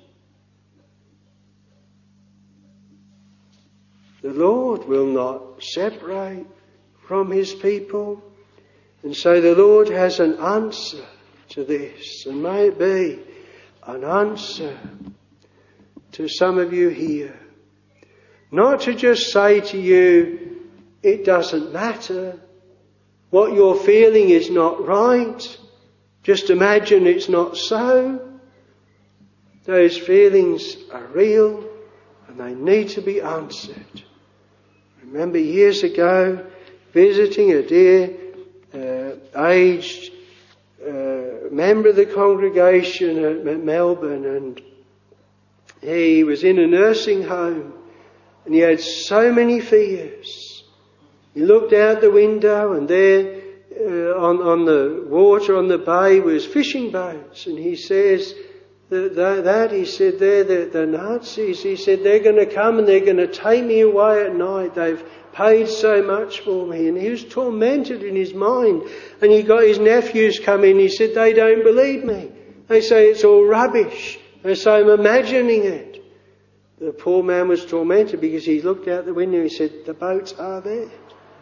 The Lord will not separate from his people. And so the Lord has an answer to this, and may it be an answer to some of you here. Not to just say to you, it doesn't matter. What you're feeling is not right. Just imagine it's not so. Those feelings are real and they need to be answered. Remember years ago, visiting a dear uh, aged uh, member of the congregation at Melbourne, and he was in a nursing home and he had so many fears. He looked out the window and there uh, on, on the water on the bay was fishing boats, and he says that, that, that he said there the, the Nazis, he said they're going to come and they're going to take me away at night. They've paid so much for me. And he was tormented in his mind. And he got his nephews come in. He said, they don't believe me. They say it's all rubbish. They say I'm imagining it. The poor man was tormented because he looked out the window and he said, the boats are there.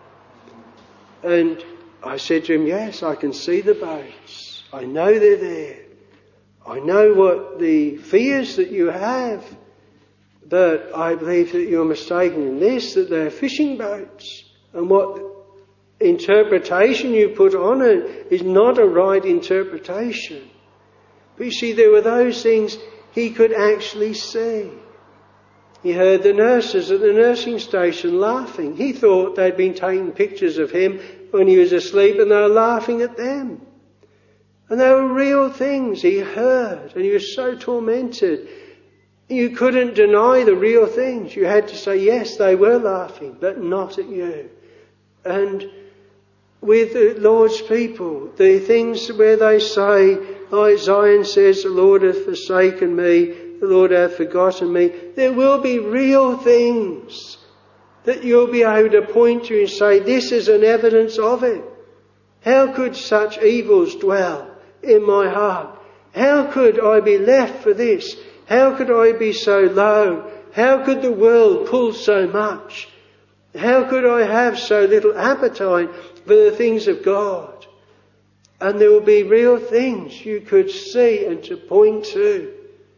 And I said to him, yes, I can see the boats. I know they're there. I know what the fears that you have. But I believe that you're mistaken in this, that they're fishing boats. And what interpretation you put on it is not a right interpretation. But you see, there were those things he could actually see. He heard the nurses at the nursing station laughing. He thought they'd been taking pictures of him when he was asleep and they were laughing at them. And they were real things he heard, and he was so tormented. You couldn't deny the real things. You had to say, yes, they were laughing, but not at you. And with the Lord's people, the things where they say, like Zion says, the Lord hath forsaken me, the Lord hath forgotten me, there will be real things that you'll be able to point to and say, this is an evidence of it. How could such evils dwell in my heart? How could I be left for this? How could I be so low? How could the world pull so much? How could I have so little appetite for the things of God? And there will be real things you could see and to point to.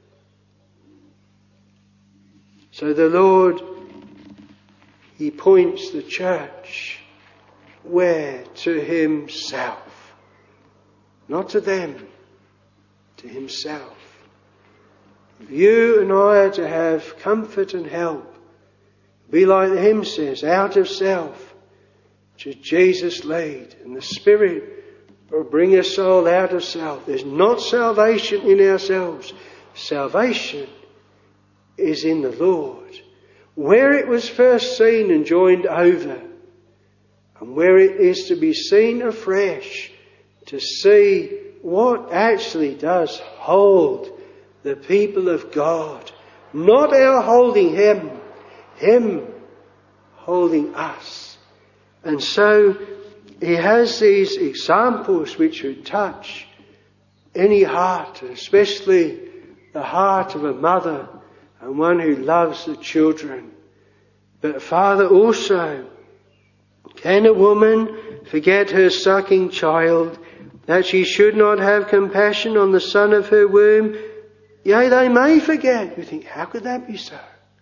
So the Lord, He points the church where? To Himself. Not to them, to Himself. If you and I are to have comfort and help, be like the hymn says, out of self, to Jesus lead. And the Spirit will bring a soul out of self. There's not salvation in ourselves. Salvation is in the Lord. Where it was first seen and joined over, and where it is to be seen afresh, to see what actually does hold the people of God. Not our holding Him, Him holding us. And so He has these examples which would touch any heart, especially the heart of a mother and one who loves the children. But Father, also, can a woman forget her sucking child, that she should not have compassion on the son of her womb? Yea, they may forget. You think, how could that be so?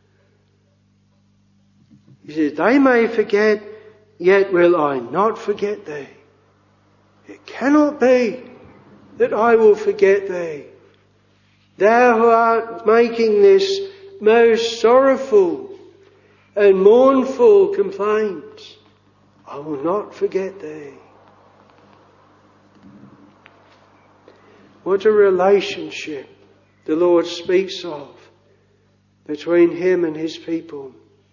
He says, they may forget, yet will I not forget thee. It cannot be that I will forget thee. Thou who art making this most sorrowful and mournful complaint, I will not forget thee. What a relationship the Lord speaks of between Him and His people.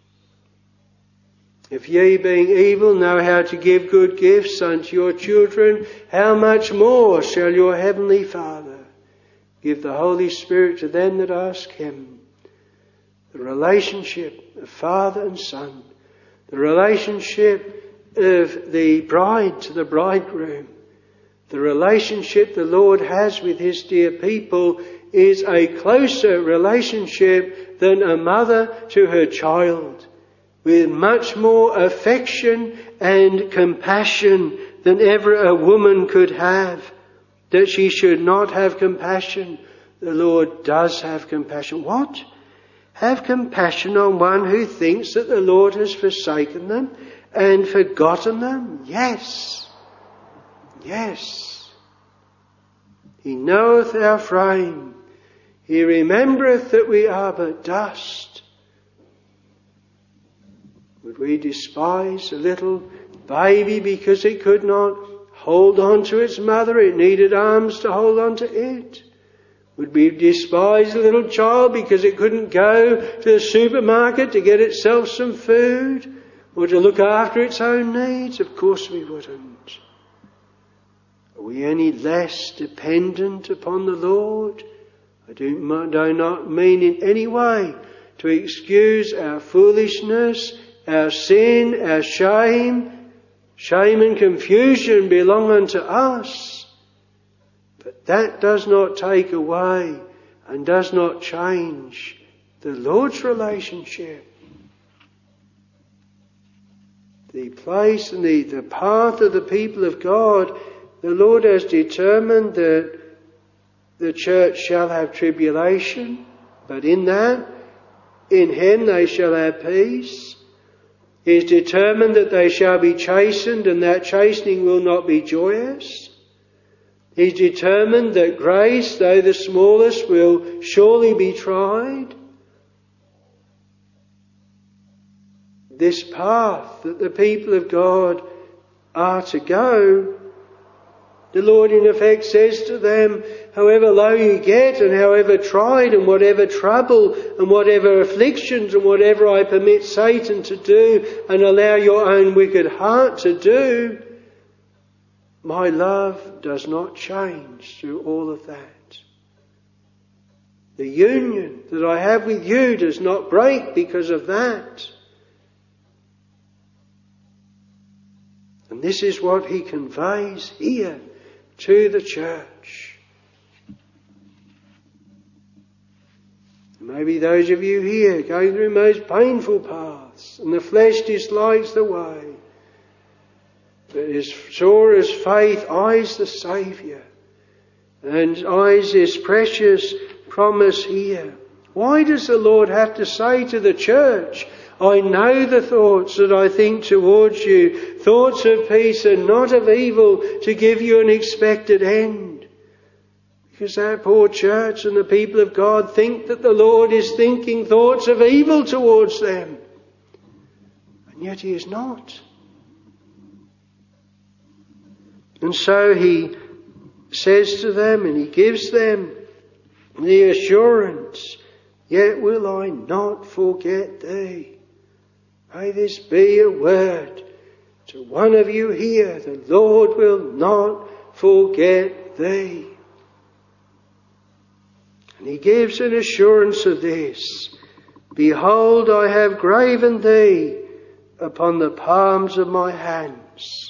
If ye, being evil, know how to give good gifts unto your children, how much more shall your heavenly Father give the Holy Spirit to them that ask Him? The relationship of Father and Son, the relationship of the bride to the bridegroom, the relationship the Lord has with His dear people is a closer relationship than a mother to her child, with much more affection and compassion than ever a woman could have. That she should not have compassion, the Lord does have compassion. What? Have compassion on one who thinks that the Lord has forsaken them and forgotten them? Yes. Yes. He knoweth our frame. He remembereth that we are but dust. Would we despise a little baby, because it could not hold on to its mother, it needed arms to hold on to it. Would we despise a little child because it couldn't go to the supermarket to get itself some food or to look after its own needs? Of course we wouldn't. Are we any less dependent upon the Lord? I do, do not mean in any way to excuse our foolishness, our sin, our shame. Shame and confusion belong unto us. But that does not take away and does not change the Lord's relationship. The place and the, the path of the people of God, the Lord has determined that the church shall have tribulation, but in that, in Him they shall have peace. He is determined that they shall be chastened, and that chastening will not be joyous. He is determined that grace, though the smallest, will surely be tried. This path that the people of God are to go, the Lord in effect says to them, however low you get and however tried and whatever trouble and whatever afflictions and whatever I permit Satan to do and allow your own wicked heart to do, my love does not change through all of that. The union that I have with you does not break because of that. And this is what He conveys here to the church. Maybe those of you here going through most painful paths and the flesh dislikes the way, but as sure as faith eyes the Saviour and eyes this precious promise here. Why does the Lord have to say to the church, I know the thoughts that I think towards you, thoughts of peace and not of evil, to give you an expected end? Because that poor church and the people of God think that the Lord is thinking thoughts of evil towards them. And yet He is not. And so He says to them and He gives them the assurance, yet will I not forget thee. May this be a word to one of you here. The Lord will not forget thee. And He gives an assurance of this. Behold, I have graven thee upon the palms of my hands.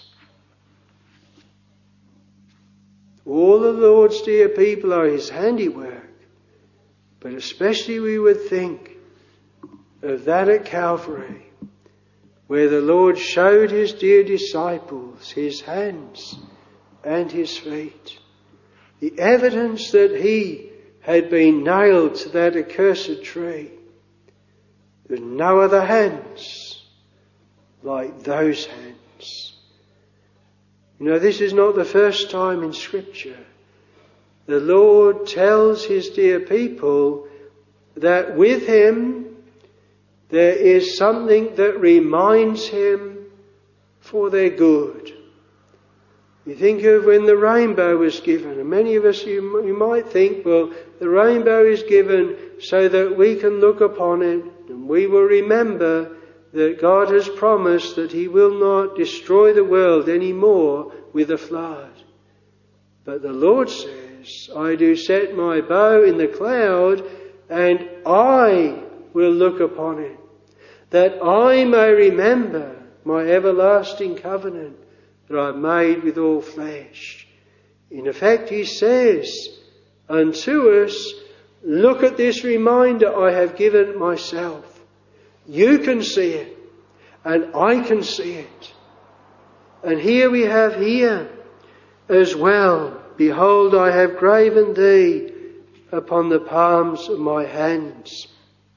All the Lord's dear people are His handiwork. But especially we would think of that at Calvary, where the Lord showed His dear disciples His hands and His feet. The evidence that He had been nailed to that accursed tree. There's no other hands like those hands. You know, this is not the first time in Scripture the Lord tells His dear people that with Him there is something that reminds Him for their good. You think of when the rainbow was given, and many of us, you, you might think, well, the rainbow is given so that we can look upon it and we will remember that God has promised that He will not destroy the world any more with a flood. But the Lord says, I do set my bow in the cloud and I will look upon it, that I may remember my everlasting covenant that I've made with all flesh. In effect, He says unto us, look at this reminder I have given myself. You can see it, and I can see it. And here we have here as well, behold, I have graven thee upon the palms of my hands.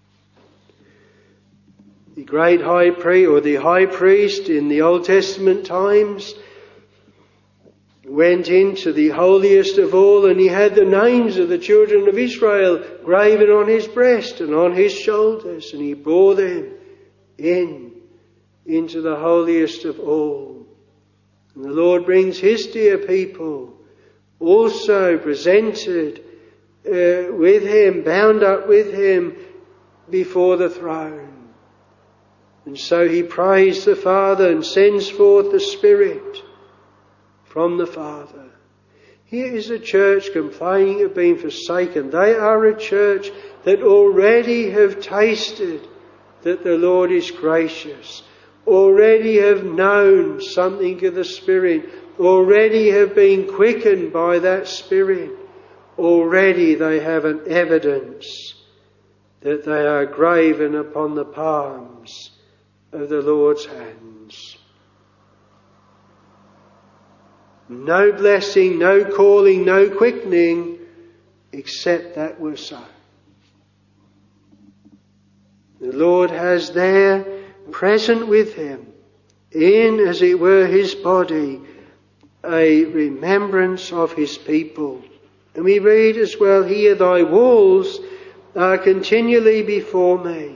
The great high priest, or the high priest in the Old Testament times, went into the holiest of all, and he had the names of the children of Israel graven on his breast and on his shoulders, and he bore them in into the holiest of all. And the Lord brings His dear people also presented uh, with Him, bound up with Him before the throne. And so He prays the Father and sends forth the Spirit from the Father. Here is a church complaining of being forsaken. They are a church that already have tasted that the Lord is gracious, already have known something of the Spirit, already have been quickened by that Spirit, already they have an evidence that they are graven upon the palms of the Lord's hands. No blessing, no calling, no quickening, except that were so. The Lord has there, present with Him, in, as it were, His body, a remembrance of His people. And we read as well here, Thy walls are continually before me.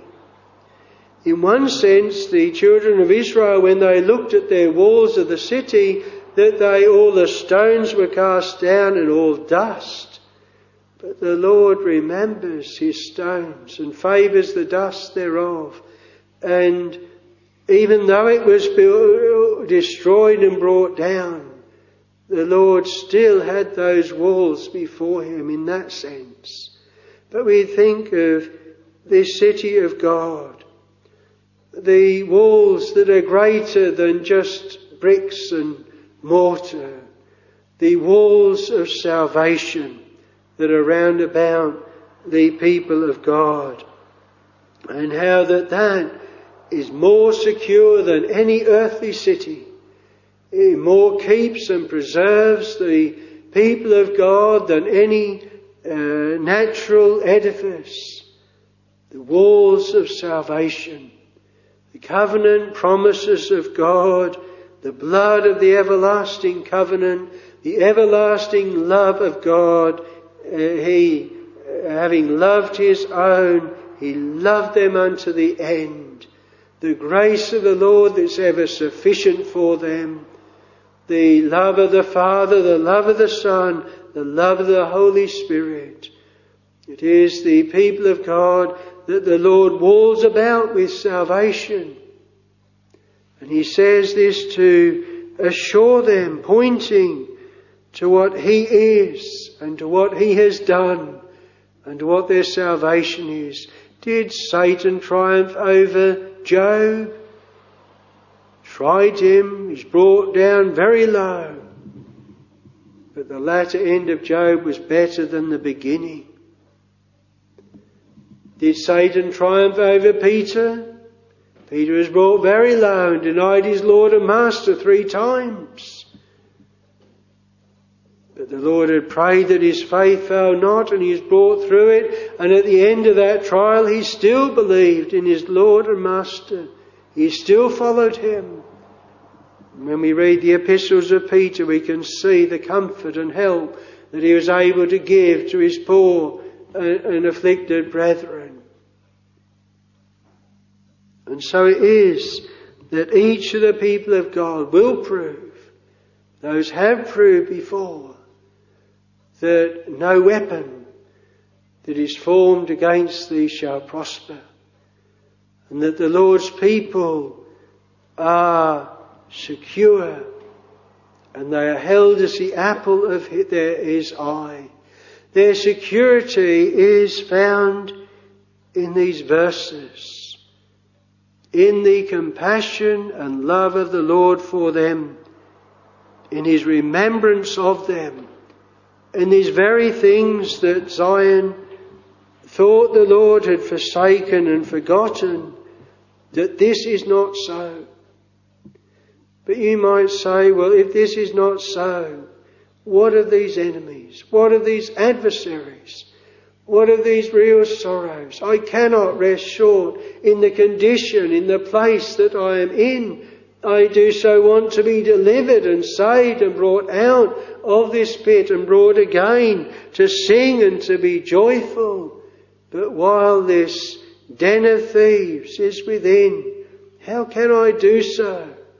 In one sense, the children of Israel, when they looked at their walls of the city, that they, all the stones were cast down and all dust. But the Lord remembers His stones and favours the dust thereof. And even though it was built, destroyed and brought down, the Lord still had those walls before Him in that sense. But we think of this city of God, the walls that are greater than just bricks and mortar, the walls of salvation that are round about the people of God, and how that that is more secure than any earthly city. It more keeps and preserves the people of God than any uh, natural edifice. The walls of salvation, the covenant promises of God, the blood of the everlasting covenant, the everlasting love of God. Uh, he, uh, having loved His own, He loved them unto the end. The grace of the Lord that's ever sufficient for them. The love of the Father, the love of the Son, the love of the Holy Spirit. It is the people of God that the Lord walls about with salvation. And He says this to assure them, pointing to what He is and to what He has done and to what their salvation is. Did Satan triumph over Job? Tried him, he's brought down very low. But the latter end of Job was better than the beginning. Did Satan triumph over Peter? Peter was brought very low and denied his Lord and Master three times. But the Lord had prayed that his faith fail not, and he was brought through it. And at the end of that trial, he still believed in his Lord and Master. He still followed Him. And when we read the epistles of Peter, we can see the comfort and help that he was able to give to his poor and afflicted brethren. And so it is that each of the people of God will prove, those have proved before, that no weapon that is formed against thee shall prosper. And that the Lord's people are secure, and they are held as the apple of His eye. Their security is found in these verses, in the compassion and love of the Lord for them, in His remembrance of them, in these very things that Zion thought the Lord had forsaken and forgotten, that this is not so. But you might say, well, if this is not so, what of these enemies? What of these adversaries? What of these real sorrows? I cannot rest short in the condition, in the place that I am in. I do so want to be delivered and saved and brought out of this pit and brought again to sing and to be joyful. But while this den of thieves is within, how can I do so?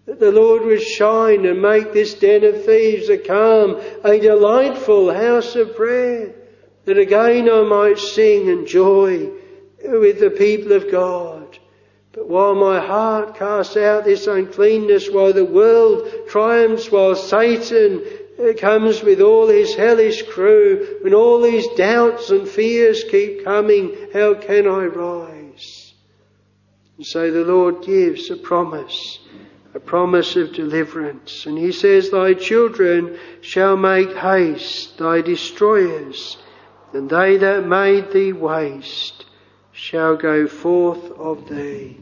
that the Lord would shine and make this den of thieves a calm, a delightful house of prayer, that again I might sing and joy with the people of God. But while my heart casts out this uncleanness, while the world triumphs, while Satan comes with all his hellish crew, when all these doubts and fears keep coming, how can I rise? And so the Lord gives a promise, a promise of deliverance. And he says, thy children shall make haste, thy destroyers, and they that made thee waste shall go forth of thee.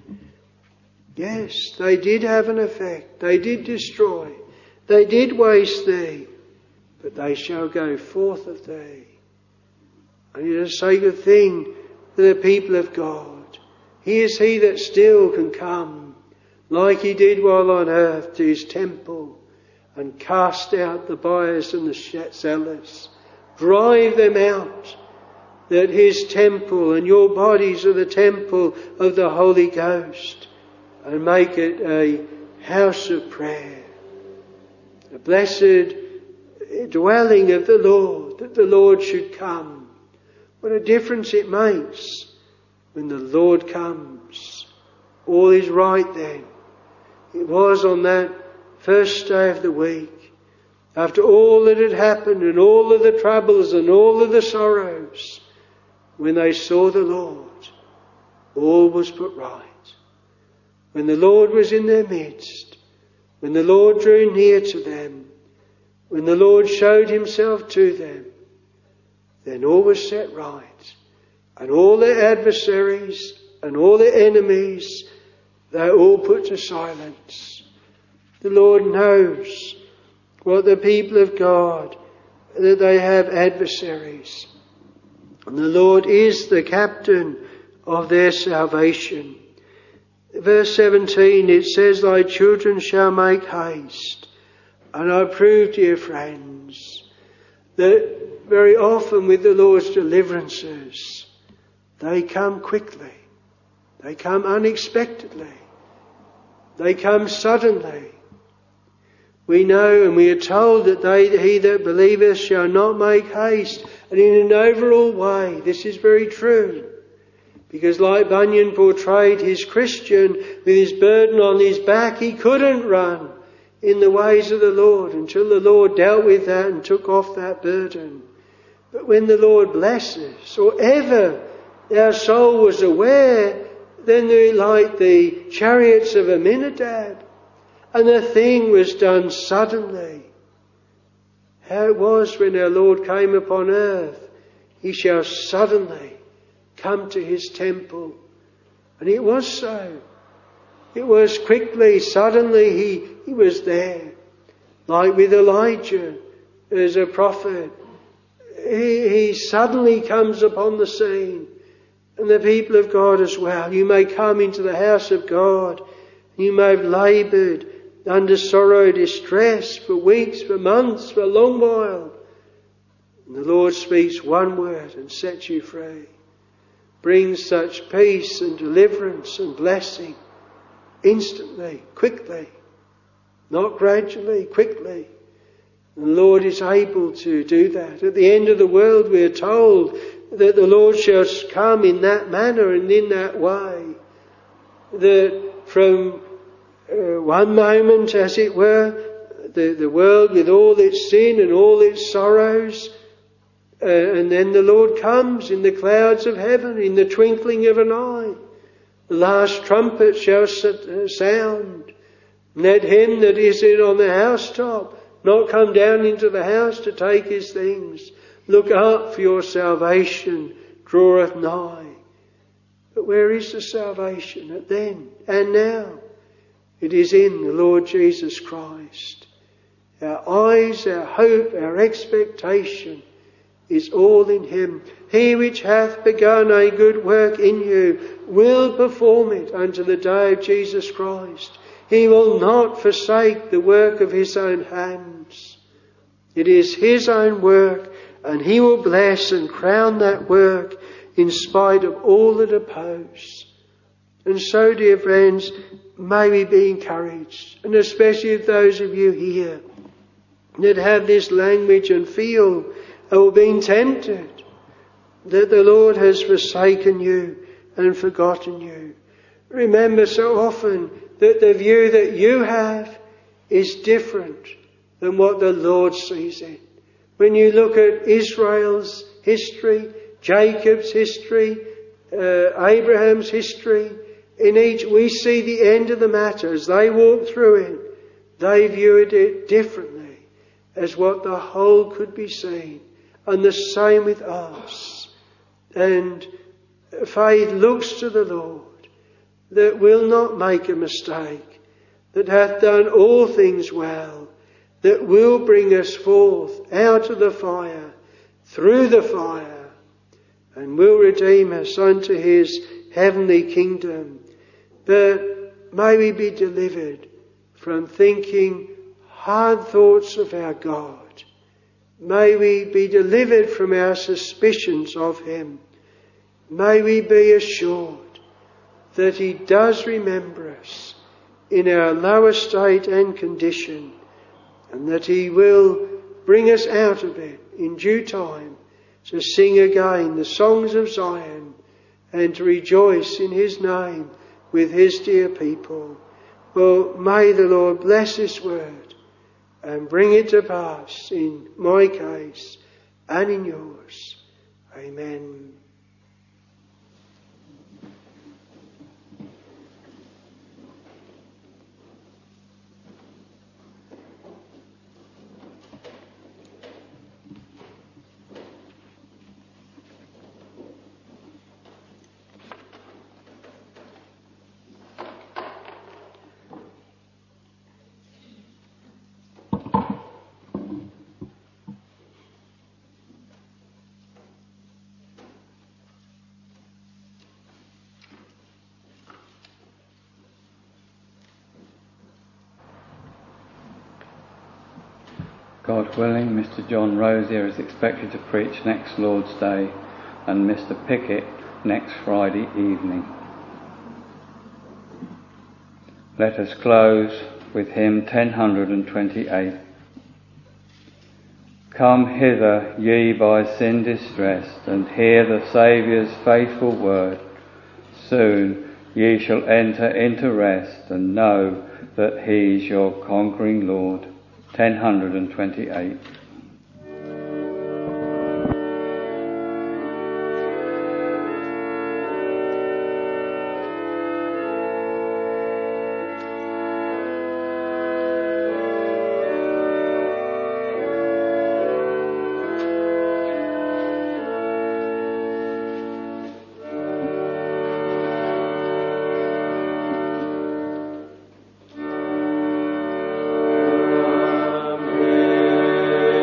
Yes, they did have an effect. They did destroy. They did waste thee. But they shall go forth of thee. And it is a good thing for the people of God. He is he that still can come, like he did while on earth, to his temple and cast out the buyers and the sellers. Drive them out. That his temple and your bodies are the temple of the Holy Ghost, and make it a house of prayer, a blessed dwelling of the Lord, that the Lord should come. What a difference it makes when the Lord comes. All is right then. It was on that first day of the week, after all that had happened and all of the troubles and all of the sorrows, when they saw the Lord, all was put right. When the Lord was in their midst, when the Lord drew near to them, when the Lord showed himself to them, then all was set right. And all their adversaries and all their enemies, they all put to silence. The Lord knows what the people of God, that they have adversaries. And the Lord is the captain of their salvation. Verse seventeen, it says, thy children shall make haste. And I prove, dear friends, that very often with the Lord's deliverances, they come quickly. They come unexpectedly. They come suddenly. We know and we are told that they, he that believeth shall not make haste. And in an overall way, this is very true. Because like Bunyan portrayed his Christian with his burden on his back, he couldn't run in the ways of the Lord until the Lord dealt with that and took off that burden. But when the Lord blesses, or ever our soul was aware, then they're like the chariots of Aminadab, and the thing was done suddenly. How it was when our Lord came upon earth. He shall suddenly come to his temple. And it was so. It was quickly, suddenly he, he was there. Like with Elijah as a prophet. He, he suddenly comes upon the scene. And the people of God as well. You may come into the house of God. You may have laboured under sorrow, distress for weeks, for months, for a long while. And the Lord speaks one word and sets you free. Brings such peace and deliverance and blessing instantly, quickly, not gradually, quickly. And the Lord is able to do that. At the end of the world we are told that the Lord shall come in that manner and in that way. That from uh, one moment, as it were, the, the world with all its sin and all its sorrows, uh, and then the Lord comes in the clouds of heaven, in the twinkling of an eye. The last trumpet shall sound. Let him that is on the housetop not come down into the house to take his things. Look up, for your salvation draweth nigh. But where is the salvation? At then and now. It is in the Lord Jesus Christ. Our eyes, our hope, our expectation is all in him. He which hath begun a good work in you will perform it unto the day of Jesus Christ. He will not forsake the work of his own hands. It is his own work, and he will bless and crown that work in spite of all that oppose. And so, dear friends, may we be encouraged, and especially those of you here that have this language and feel or been tempted that the Lord has forsaken you and forgotten you. Remember so often that the view that you have is different than what the Lord sees it. When you look at Israel's history, Jacob's history, uh, Abraham's history, in each we see the end of the matter. As they walked through it, they viewed it differently as what the whole could be seen. And the same with us. And faith looks to the Lord, that will not make a mistake, that hath done all things well, that will bring us forth out of the fire, through the fire, and will redeem us unto his heavenly kingdom. But may we be delivered from thinking hard thoughts of our God. May we be delivered from our suspicions of him. May we be assured that he does remember us in our lower state and condition, and that he will bring us out of it in due time to sing again the songs of Zion and to rejoice in his name with his dear people. Well, may the Lord bless his word and bring it to pass in my case and in yours. Amen. God willing, Mister John Rosier is expected to preach next Lord's Day, and Mister Pickett next Friday evening. Let us close with hymn ten twenty-eight. Come hither, ye by sin distressed, and hear the Saviour's faithful word. Soon ye shall enter into rest, and know that he's your conquering Lord. ten twenty-eight. Amen.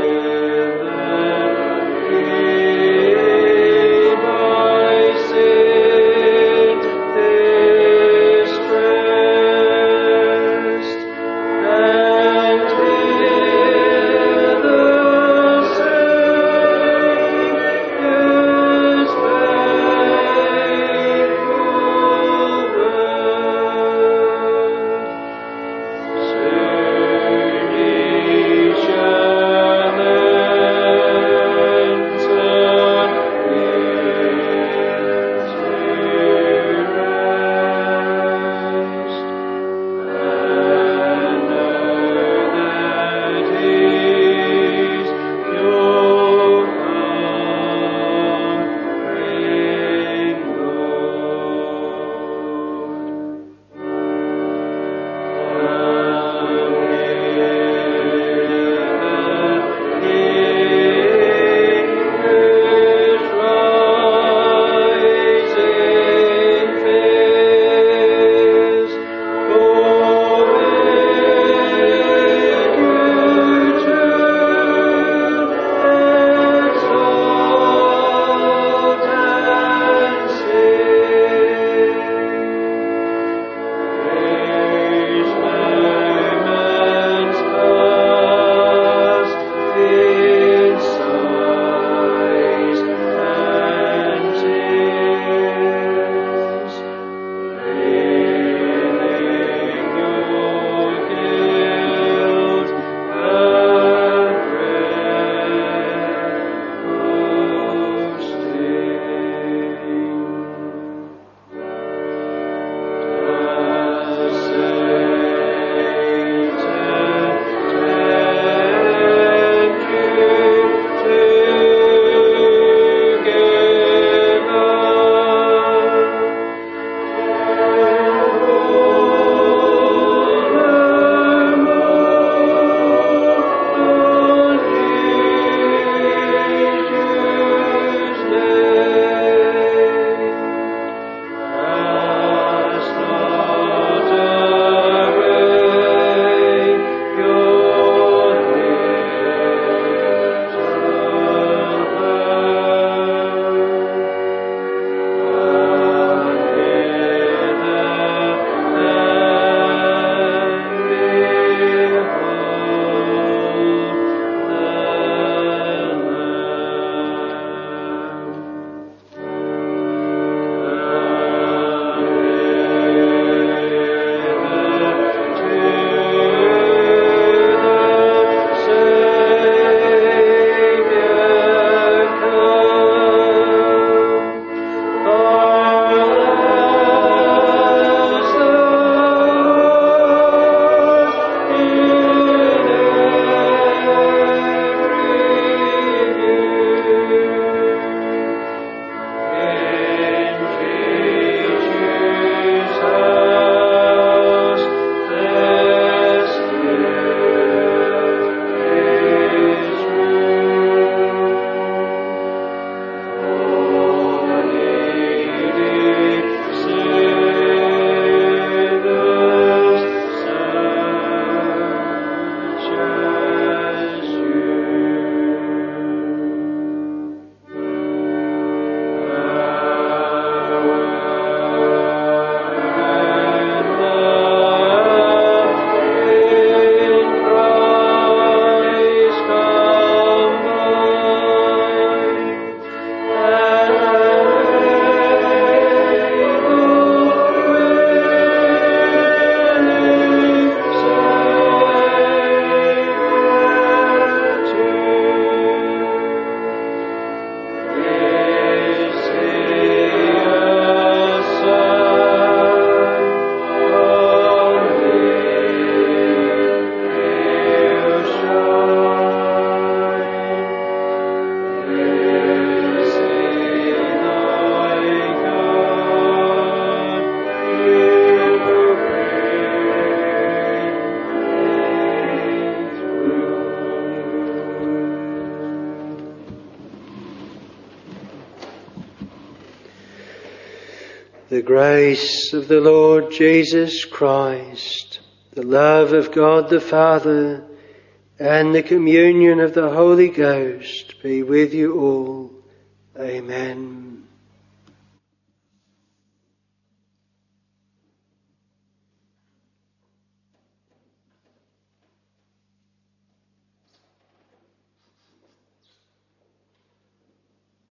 The grace of the Lord Jesus Christ, the love of God the Father, and the communion of the Holy Ghost be with you all. Amen.